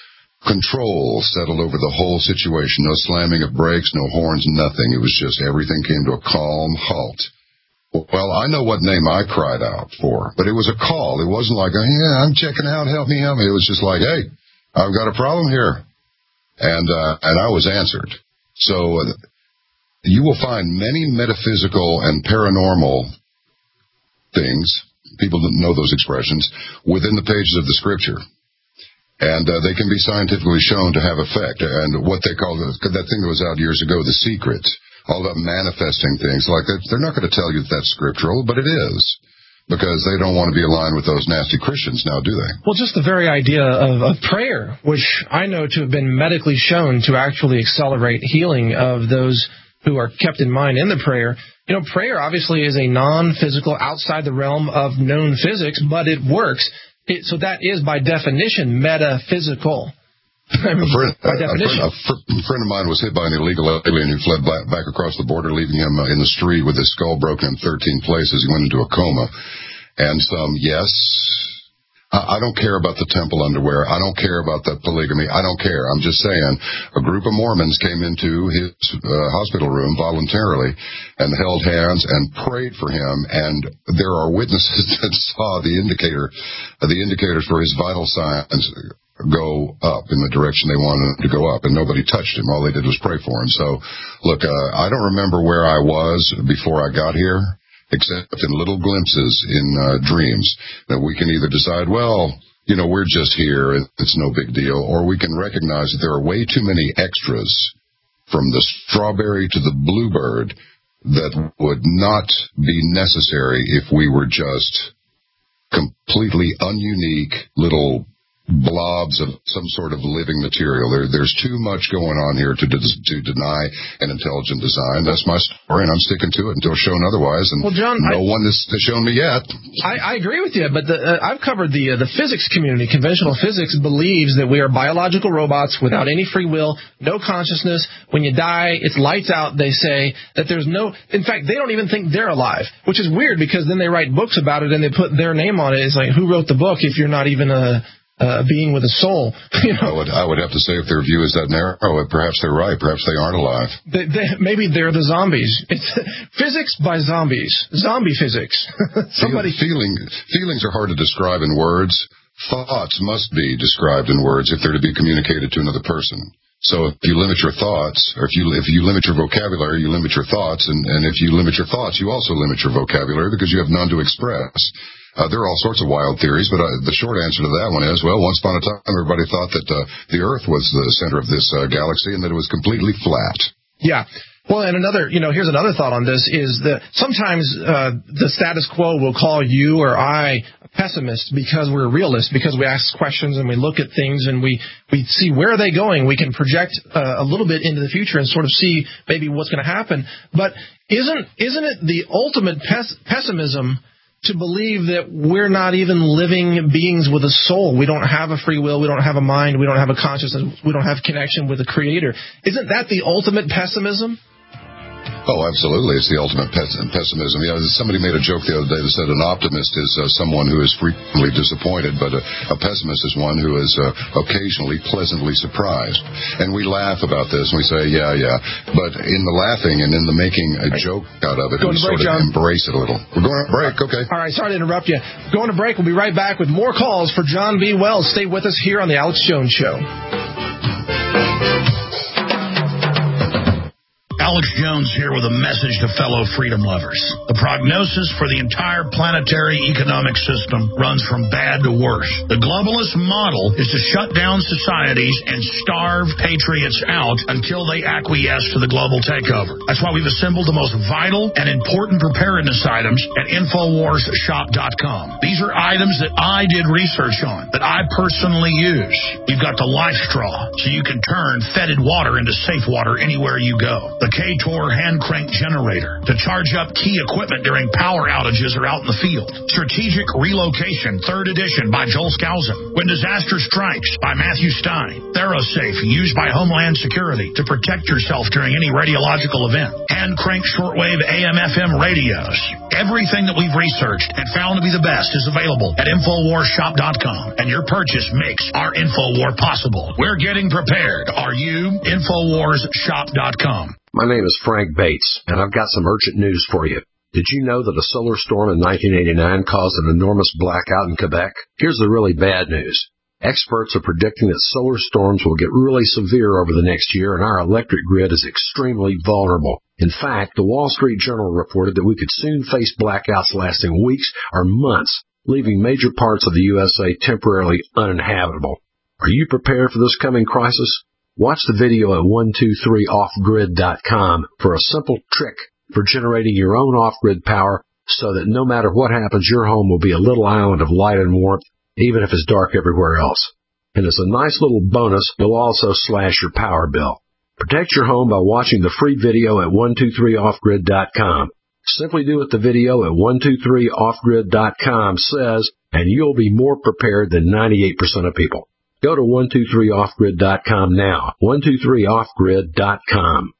control settled over the whole situation. No slamming of brakes, no horns, nothing. It was just everything came to a calm halt. Well, I know what name I cried out for, but it was a call. It wasn't like, oh, yeah, I'm checking out, help me, help me. It was just like, hey, I've got a problem here. And, uh, and I was answered. So uh, you will find many metaphysical and paranormal things, people that know those expressions, within the pages of the Scripture. And uh, they can be scientifically shown to have effect. And what they call, the, that thing that was out years ago, The Secret, all about manifesting things like that, they're not going to tell you that that's scriptural, but it is. Because they don't want to be aligned with those nasty Christians now, do they? Well, just the very idea of, of prayer, which I know to have been medically shown to actually accelerate healing of those who are kept in mind in the prayer. You know, prayer obviously is a non-physical, outside the realm of known physics, but it works. It, so that is, by definition, metaphysical. I mean, a, friend, by definition. A, friend, a friend of mine was hit by an illegal alien who fled back, back across the border, leaving him uh, in the street with his skull broken in thirteen places. He went into a coma. And some, yes, I, I don't care about the temple underwear. I don't care about the polygamy. I don't care. I'm just saying, a group of Mormons came into his uh, hospital room voluntarily and held hands and prayed for him. And there are witnesses that saw the indicator, uh, the indicators for his vital signs go up in the direction they wanted him to go up, and nobody touched him. All they did was pray for him. So, look, uh, I don't remember where I was before I got here, except in little glimpses in uh, dreams, that we can either decide, well, you know, we're just here, it's no big deal, or we can recognize that there are way too many extras, from the strawberry to the bluebird, that would not be necessary if we were just completely ununique little blobs of some sort of living material. There, there's too much going on here to, de- to deny an intelligent design. That's my story, and I'm sticking to it until shown otherwise. And well, John, no I, one has, has shown me yet. I, I agree with you, but the, uh, I've covered the uh, the physics community. Conventional physics believes that we are biological robots without any free will, no consciousness. When you die, it's lights out. They say that there's no. In fact, they don't even think they're alive, which is weird because then they write books about it and they put their name on it. It's like, who wrote the book if you're not even a Uh, being with a soul? You know? I would, I would have to say, if their view is that narrow, perhaps they're right. Perhaps they aren't alive. They, they, maybe they're the zombies. It's physics by zombies. Zombie physics. Somebody Feeling, feelings are hard to describe in words. Thoughts must be described in words if they're to be communicated to another person. So if you limit your thoughts, or if you if you limit your vocabulary, you limit your thoughts, and, and if you limit your thoughts, you also limit your vocabulary because you have none to express. Uh, there are all sorts of wild theories, but uh, the short answer to that one is, well, once upon a time, everybody thought that uh, the Earth was the center of this uh, galaxy and that it was completely flat. Yeah. Well, and another, you know, here's another thought on this is that sometimes uh, the status quo will call you or I a pessimist because we're realists, because we ask questions and we look at things and we, we see where are they going. We can project uh, a little bit into the future and sort of see maybe what's going to happen. But isn't isn't it the ultimate pes- pessimism to believe that we're not even living beings with a soul? We don't have a free will. We don't have a mind. We don't have a consciousness. We don't have connection with the Creator. Isn't that the ultimate pessimism? Oh, absolutely. It's the ultimate pessimism. Yeah, somebody made a joke the other day that said an optimist is uh, someone who is frequently disappointed, but a, a pessimist is one who is uh, occasionally pleasantly surprised. And we laugh about this, and we say, yeah, yeah. But in the laughing and in the making a joke out of it, we sort of John. embrace it a little. We're going to break, okay. All right, sorry to interrupt you. Going to break. We'll be right back with more calls for John B. Wells. Stay with us here on The Alex Jones Show. Alex Jones here with a message to fellow freedom lovers. The prognosis for the entire planetary economic system runs from bad to worse. The globalist model is to shut down societies and starve patriots out until they acquiesce to the global takeover. That's why we've assembled the most vital and important preparedness items at Infowars Shop dot com. These are items that I did research on, that I personally use. You've got the Life Straw, so you can turn fetid water into safe water anywhere you go. The K-Tor hand crank generator to charge up key equipment during power outages or out in the field. Strategic Relocation, third edition by Joel Skousen. When Disaster Strikes by Matthew Stein. ThyroSafe, used by Homeland Security to protect yourself during any radiological event. Hand crank shortwave A M F M radios. Everything that we've researched and found to be the best is available at Infowars Shop dot com. And your purchase makes our InfoWar possible. We're getting prepared. Are you? Infowars Shop dot com. My name is Frank Bates, and I've got some urgent news for you. Did you know that a solar storm in nineteen eighty-nine caused an enormous blackout in Quebec? Here's the really bad news. Experts are predicting that solar storms will get really severe over the next year, and our electric grid is extremely vulnerable. In fact, the Wall Street Journal reported that we could soon face blackouts lasting weeks or months, leaving major parts of the U S A temporarily uninhabitable. Are you prepared for this coming crisis? Watch the video at one two three off grid dot com for a simple trick for generating your own off-grid power so that no matter what happens, your home will be a little island of light and warmth, even if it's dark everywhere else. And as a nice little bonus, you'll also slash your power bill. Protect your home by watching the free video at one two three off grid dot com. Simply do what the video at one two three off grid dot com says, and you'll be more prepared than ninety-eight percent of people. Go to one two three off grid dot com now. one two three off grid dot com.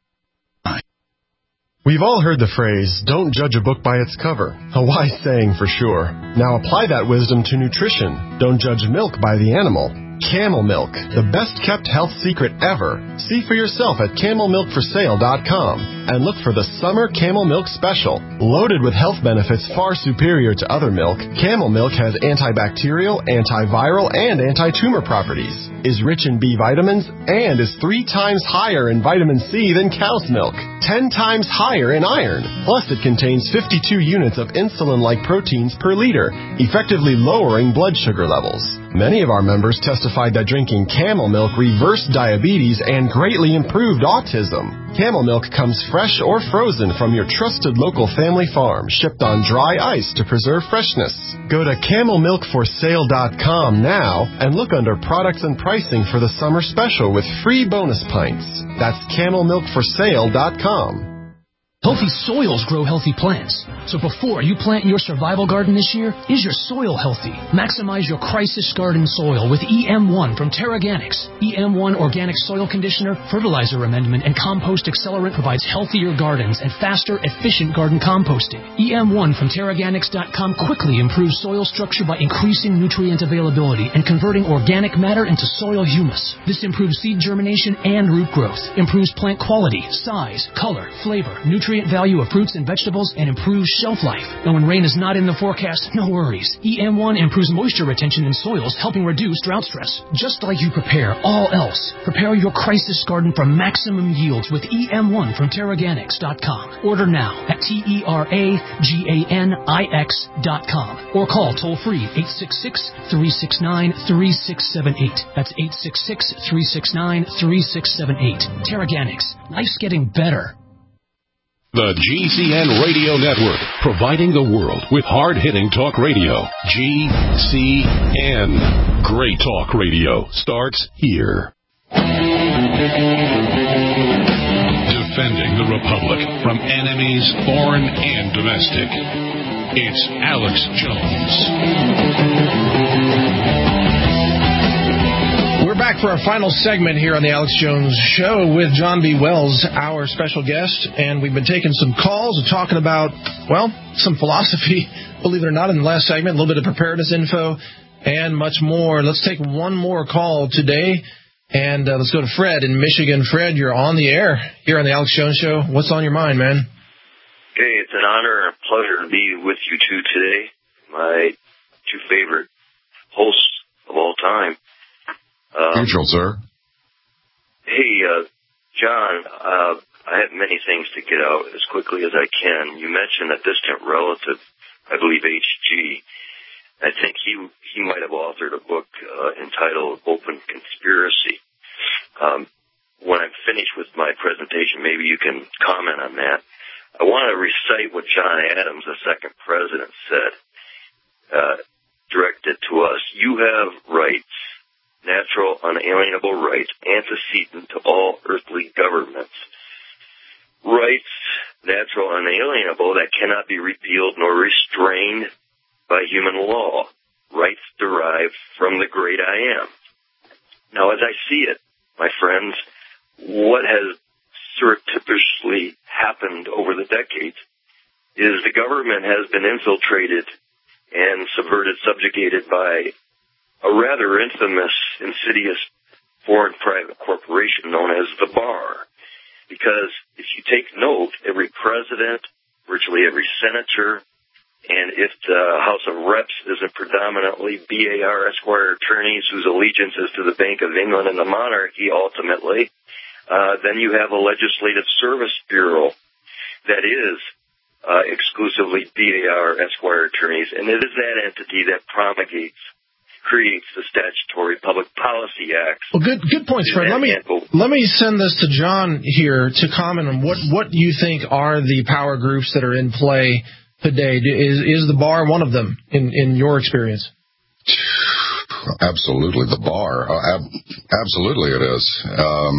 We've all heard the phrase, don't judge a book by its cover. A wise saying for sure. Now apply that wisdom to nutrition. Don't judge milk by the animal. Camel Milk, the best-kept health secret ever. See for yourself at camel milk for sale dot com and look for the Summer Camel Milk Special. Loaded with health benefits far superior to other milk, Camel Milk has antibacterial, antiviral, and anti-tumor properties, is rich in B vitamins, and is three times higher in vitamin C than cow's milk, ten times higher in iron. Plus, it contains fifty-two units of insulin-like proteins per liter, effectively lowering blood sugar levels. Many of our members testified that drinking Camel Milk reversed diabetes and greatly improved autism. Camel Milk comes fresh or frozen from your trusted local family farm, shipped on dry ice to preserve freshness. Go to camel milk for sale dot com now and look under products and pricing for the summer special with free bonus pints. That's camel milk for sale dot com. Healthy soils grow healthy plants. So before you plant your survival garden this year, is your soil healthy? Maximize your crisis garden soil with E M one from Terraganics. E M one Organic Soil Conditioner, Fertilizer Amendment, and Compost Accelerant provides healthier gardens and faster, efficient garden composting. E M one from Terraganics dot com quickly improves soil structure by increasing nutrient availability and converting organic matter into soil humus. This improves seed germination and root growth, improves plant quality, size, color, flavor, nutrient value of fruits and vegetables, and improves shelf life. And when rain is not in the forecast, no worries. E M one improves moisture retention in soils, helping reduce drought stress. Just like you prepare all else, prepare your crisis garden for maximum yields with E M one from Terraganics dot com. Order now at T E R A G A N I X dot com or call toll-free eight six six, three six nine, three six seven eight. That's eight six six, three six nine, three six seven eight. Terraganics. Life's getting better. The G C N Radio Network, providing the world with hard-hitting talk radio. G C N. Great talk radio starts here. Defending the Republic from enemies, foreign and domestic. It's Alex Jones. We're back for our final segment here on the Alex Jones Show with John B. Wells, our special guest, and we've been taking some calls and talking about, well, some philosophy, believe it or not, in the last segment, a little bit of preparedness info, and much more. Let's take one more call today, and uh, let's go to Fred in Michigan. Fred, you're on the air here on the Alex Jones Show. What's on your mind, man? Okay, it's an honor and a pleasure to be with you two today, my two favorite hosts of all time. Um, Mutual, sir. Hey, uh, John, uh, I have many things to get out as quickly as I can. You mentioned a distant relative, I believe H G. I think he he might have authored a book uh, entitled Open Conspiracy. Um, when I'm finished with my presentation, maybe you can comment on that. I want to recite what John Adams, the second president, said, uh, directed to us. You have rights, natural, unalienable rights, antecedent to all earthly governments. Rights, natural, unalienable, that cannot be repealed nor restrained by human law. Rights derived from the great I am. Now, as I see it, my friends, what has surreptitiously happened over the decades is the government has been infiltrated and subverted, subjugated by a rather infamous, insidious foreign private corporation known as the Bar. Because if you take note, every president, virtually every senator, and if the House of Reps isn't predominantly B A R Esquire attorneys whose allegiance is to the Bank of England and the monarchy ultimately, uh, then you have a Legislative Service Bureau that is uh, exclusively B A R Esquire attorneys, and it is that entity that promulgates, creates the statutory public policy acts. Well, good good points, Fred. Let me let me send this to John here to comment on what, what you think are the power groups that are in play today. Is is the bar one of them in, in your experience? Absolutely, the bar. Uh, ab- absolutely, it is. Um,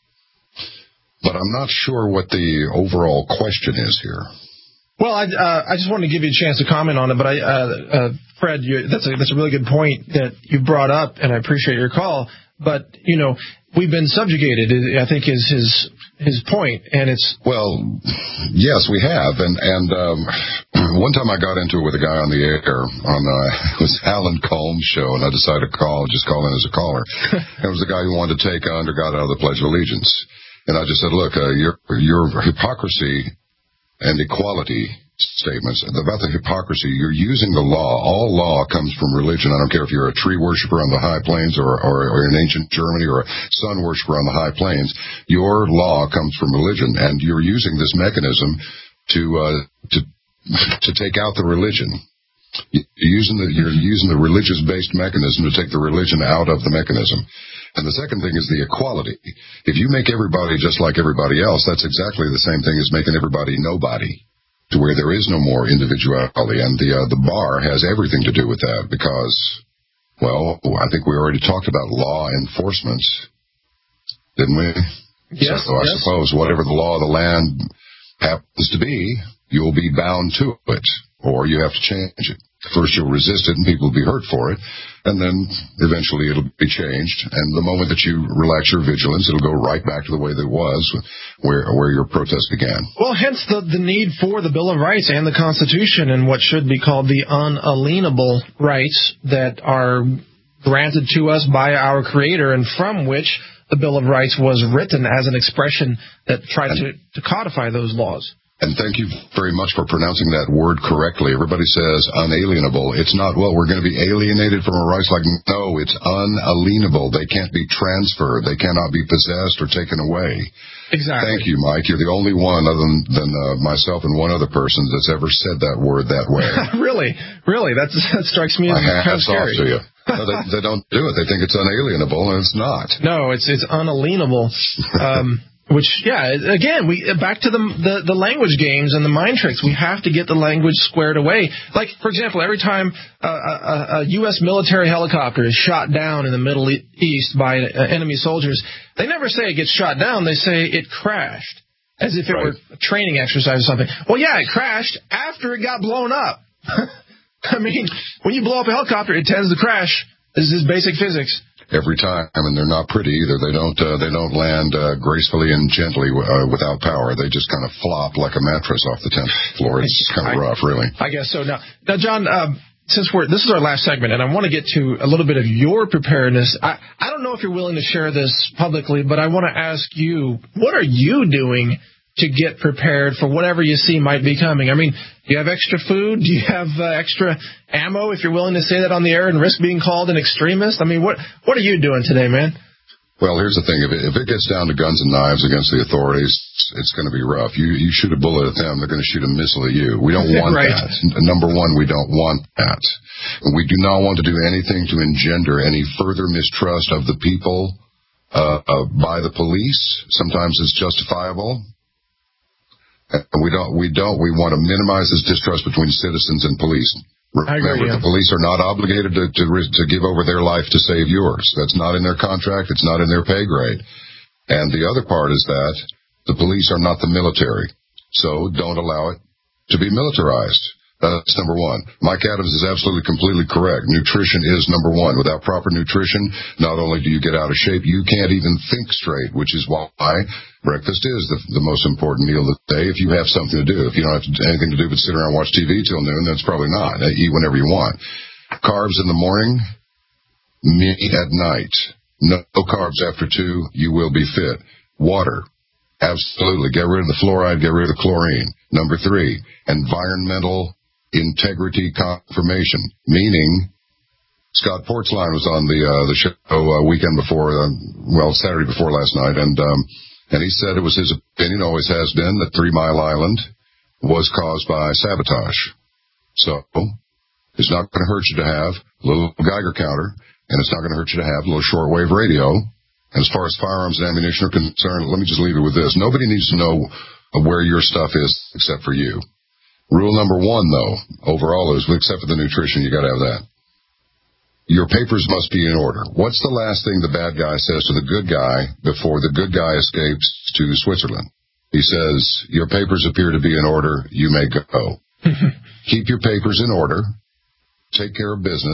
but I'm not sure what the overall question is here. Well, I, uh, I just wanted to give you a chance to comment on it, but I, uh, uh, Fred, you, that's a, that's a really good point that you brought up, and I appreciate your call. But, you know, we've been subjugated, I think is his his point, and it's... Well, yes, we have, and, and um, one time I got into it with a guy on the air on uh, it was Alan Colmes' show, and I decided to call, just call in as a caller. It was the guy who wanted to take under God out of the Pledge of Allegiance. And I just said, look, uh, your your hypocrisy and equality statements, about the hypocrisy, you're using the law. All law comes from religion. I don't care if you're a tree worshiper on the high plains or, or, or in ancient Germany or a sun worshiper on the high plains. Your law comes from religion, and you're using this mechanism to uh, to to take out the religion. You're using the, you're using the religious-based mechanism to take the religion out of the mechanism. And the second thing is the equality. If you make everybody just like everybody else, that's exactly the same thing as making everybody nobody, to where there is no more individuality. And the uh, the bar has everything to do with that because, well, I think we already talked about law enforcement, didn't we? Yes, so I yes. suppose whatever the law of the land happens to be, you'll be bound to it, or you have to change it. First you'll resist it and people will be hurt for it, and then eventually it'll be changed. And the moment that you relax your vigilance, it'll go right back to the way that it was where where your protest began. Well, hence the, the need for the Bill of Rights and the Constitution and what should be called the unalienable rights that are granted to us by our Creator and from which the Bill of Rights was written as an expression that tried to, to codify those laws. And thank you very much for pronouncing that word correctly. Everybody says unalienable. It's not, well, we're going to be alienated from our rights. Like, no, it's unalienable. They can't be transferred. They cannot be possessed or taken away. Exactly. Thank you, Mike. You're the only one other than, than uh, myself and one other person that's ever said that word that way. Really? Really? That's, that strikes me as kind of scary. Hats off to you. No, they, they don't do it. They think it's unalienable, and it's not. No, it's it's unalienable. Um Which, yeah, again, we back to the, the the language games and the mind tricks. We have to get the language squared away. Like, for example, every time uh, a, a U S military helicopter is shot down in the Middle East by uh, enemy soldiers, they never say it gets shot down. They say it crashed, as if it right. were a training exercise or something. Well, yeah, it crashed after it got blown up. I mean, when you blow up a helicopter, it tends to crash. This is basic physics. Every time, I mean, they're not pretty either. They don't, uh, they don't land uh, gracefully and gently uh, without power. They just kind of flop like a mattress off the tenth floor. It's kind of I, rough, really. I guess so. Now, now, John, um, since we're this is our last segment, and I want to get to a little bit of your preparedness. I, I don't know if you're willing to share this publicly, but I want to ask you, what are you doing to get prepared for whatever you see might be coming? I mean, do you have extra food? Do you have uh, extra ammo, if you're willing to say that on the air and risk being called an extremist? I mean, what what are you doing today, man? Well, here's the thing. If it, if it gets down to guns and knives against the authorities, it's going to be rough. You you shoot a bullet at them, they're going to shoot a missile at you. We don't want right. that. Number one, we don't want that. We do not want to do anything to engender any further mistrust of the people uh, uh, by the police. Sometimes it's justifiable. And we don't, we don't, we want to minimize this distrust between citizens and police. Remember, agree, yeah. the police are not obligated to, to, to give over their life to save yours. That's not in their contract. It's not in their pay grade. And the other part is that the police are not the military. So don't allow it to be militarized. That's number one. Mike Adams is absolutely, completely correct. Nutrition is number one. Without proper nutrition, not only do you get out of shape, you can't even think straight, which is why breakfast is the, the most important meal of the day. If you have something to do, if you don't have to, anything to do but sit around and watch T V till noon, that's probably not. Eat whenever you want. Carbs in the morning, meat at night. No carbs after two, you will be fit. Water. Absolutely. Get rid of the fluoride, get rid of the chlorine. Number three, environmental integrity confirmation, meaning Scott Portzline was on the uh, the show uh, weekend before, uh, well, Saturday before last night, and um, And he said it was his opinion, always has been, that Three Mile Island was caused by sabotage. So it's not going to hurt you to have a little Geiger counter, and it's not going to hurt you to have a little shortwave radio. And as far as firearms and ammunition are concerned, let me just leave it with this. Nobody needs to know where your stuff is except for you. Rule number one, though, overall is, except for the nutrition, you got to have that. Your papers must be in order. What's the last thing the bad guy says to the good guy before the good guy escapes to Switzerland? He says, your papers appear to be in order. You may go. Keep your papers in order. Take care of business.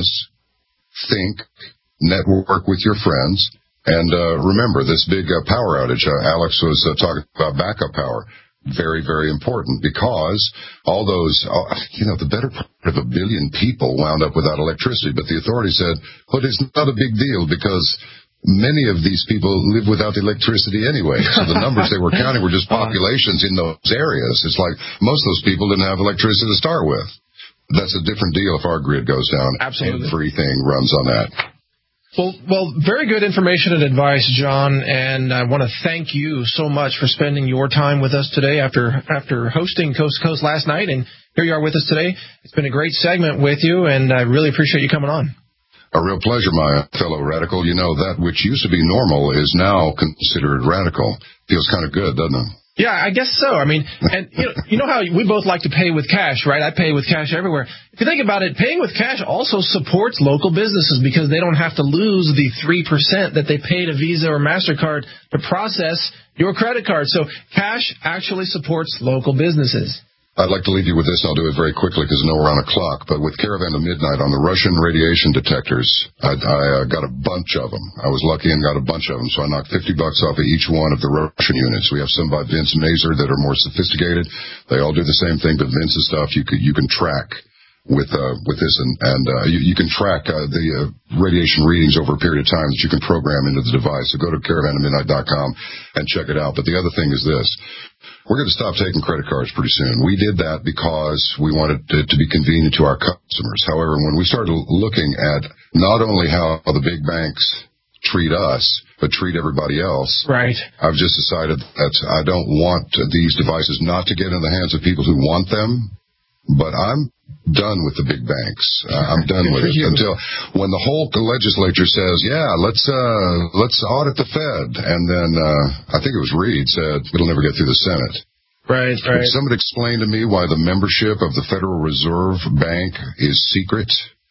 Think. Network with your friends. And uh, remember, this big uh, power outage, uh, Alex was uh, talking about backup power. Very, very important, because all those, uh, you know, the better part of a billion people wound up without electricity. But the authorities said, well, it's not a big deal because many of these people live without electricity anyway. So the numbers they were counting were just populations in those areas. It's like most of those people didn't have electricity to start with. That's a different deal if our grid goes down. Absolutely. Everything runs on that. Well, well, very good information and advice, John, and I want to thank you so much for spending your time with us today after after hosting Coast to Coast last night, and here you are with us today. It's been a great segment with you, and I really appreciate you coming on. A real pleasure, my fellow radical. You know, that which used to be normal is now considered radical. Feels kind of good, doesn't it? Yeah, I guess so. I mean, and you know, you know how we both like to pay with cash, right? I pay with cash everywhere. If you think about it, paying with cash also supports local businesses because they don't have to lose the three percent that they pay to Visa or MasterCard to process your credit card. So cash actually supports local businesses. I'd like to leave you with this. I'll do it very quickly because I know we're on a clock. But with Caravan to Midnight on the Russian radiation detectors, I, I uh, got a bunch of them. I was lucky and got a bunch of them, so I knocked fifty bucks off of each one of the Russian units. We have some by Vince Mazer that are more sophisticated. They all do the same thing, but Vince's stuff you can you can track with uh, with this, and and uh, you, you can track uh, the uh, radiation readings over a period of time that you can program into the device. So go to caravan to midnight dot com and check it out. But the other thing is this. We're going to stop taking credit cards pretty soon. We did that because we wanted it to be convenient to our customers. However, when we started looking at not only how the big banks treat us, but treat everybody else, right? I've just decided that I don't want these devices not to get in the hands of people who want them, but I'm done with the big banks. Uh, I'm done with it until when the whole legislature says, yeah, let's uh, let's audit the Fed. And then uh, I think it was Reid said, it'll never get through the Senate. Right, right. Could someone explain to me why the membership of the Federal Reserve Bank is secret?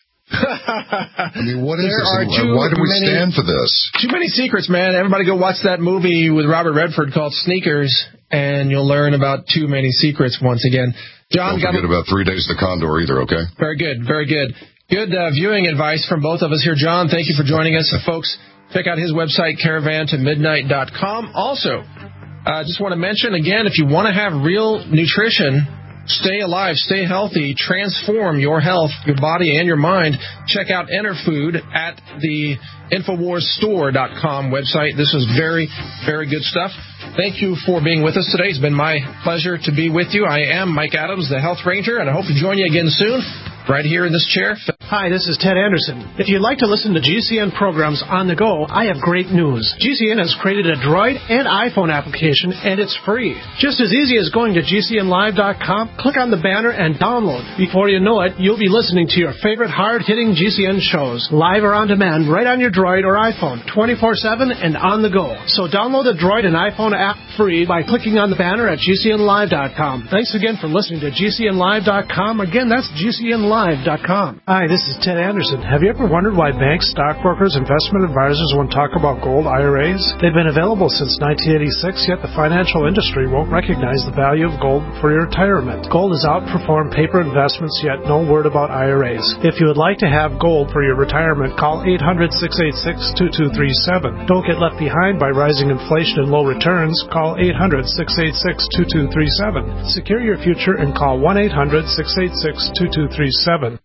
I mean, what is there this? Are too why do we many, stand for this? Too many secrets, man. Everybody go watch that movie with Robert Redford called Sneakers, and you'll learn about too many secrets once again. John, Don't forget got about Three Days to Condor either, okay? Very good, very good. Good uh, viewing advice from both of us here. John, thank you for joining us. Folks, check out his website, caravan to midnight dot com. Also, I uh, just want to mention, again, if you want to have real nutrition, stay alive, stay healthy, transform your health, your body, and your mind, check out Enterfood at the infowars store dot com website. This is very, very good stuff. Thank you for being with us today. It's been my pleasure to be with you. I am Mike Adams, the Health Ranger, and I hope to join you again soon, right here in this chair. Hi, this is Ted Anderson. If you'd like to listen to G C N programs on the go, I have great news. G C N has created a Droid and iPhone application, and it's free. Just as easy as going to G C N live dot com, click on the banner, and download. Before you know it, you'll be listening to your favorite hard-hitting G C N shows, live or on demand, right on your Droid or iPhone, twenty-four seven and on the go. So download the Droid and iPhone app free by clicking on the banner at G C N live dot com. Thanks again for listening to G C N live dot com. Again, that's G C N live dot com. Hi, this is Ted Anderson. Have you ever wondered why banks, stockbrokers, investment advisors won't talk about gold I R As? They've been available since nineteen eighty-six, yet the financial industry won't recognize the value of gold for your retirement. Gold has outperformed paper investments, yet no word about I R As. If you would like to have gold for your retirement, call eight hundred, six eight six, two two three seven. Don't get left behind by rising inflation and low returns. Call eight hundred, six eight six, two two three seven. Secure your future and call one eight hundred, six eight six, two two three seven.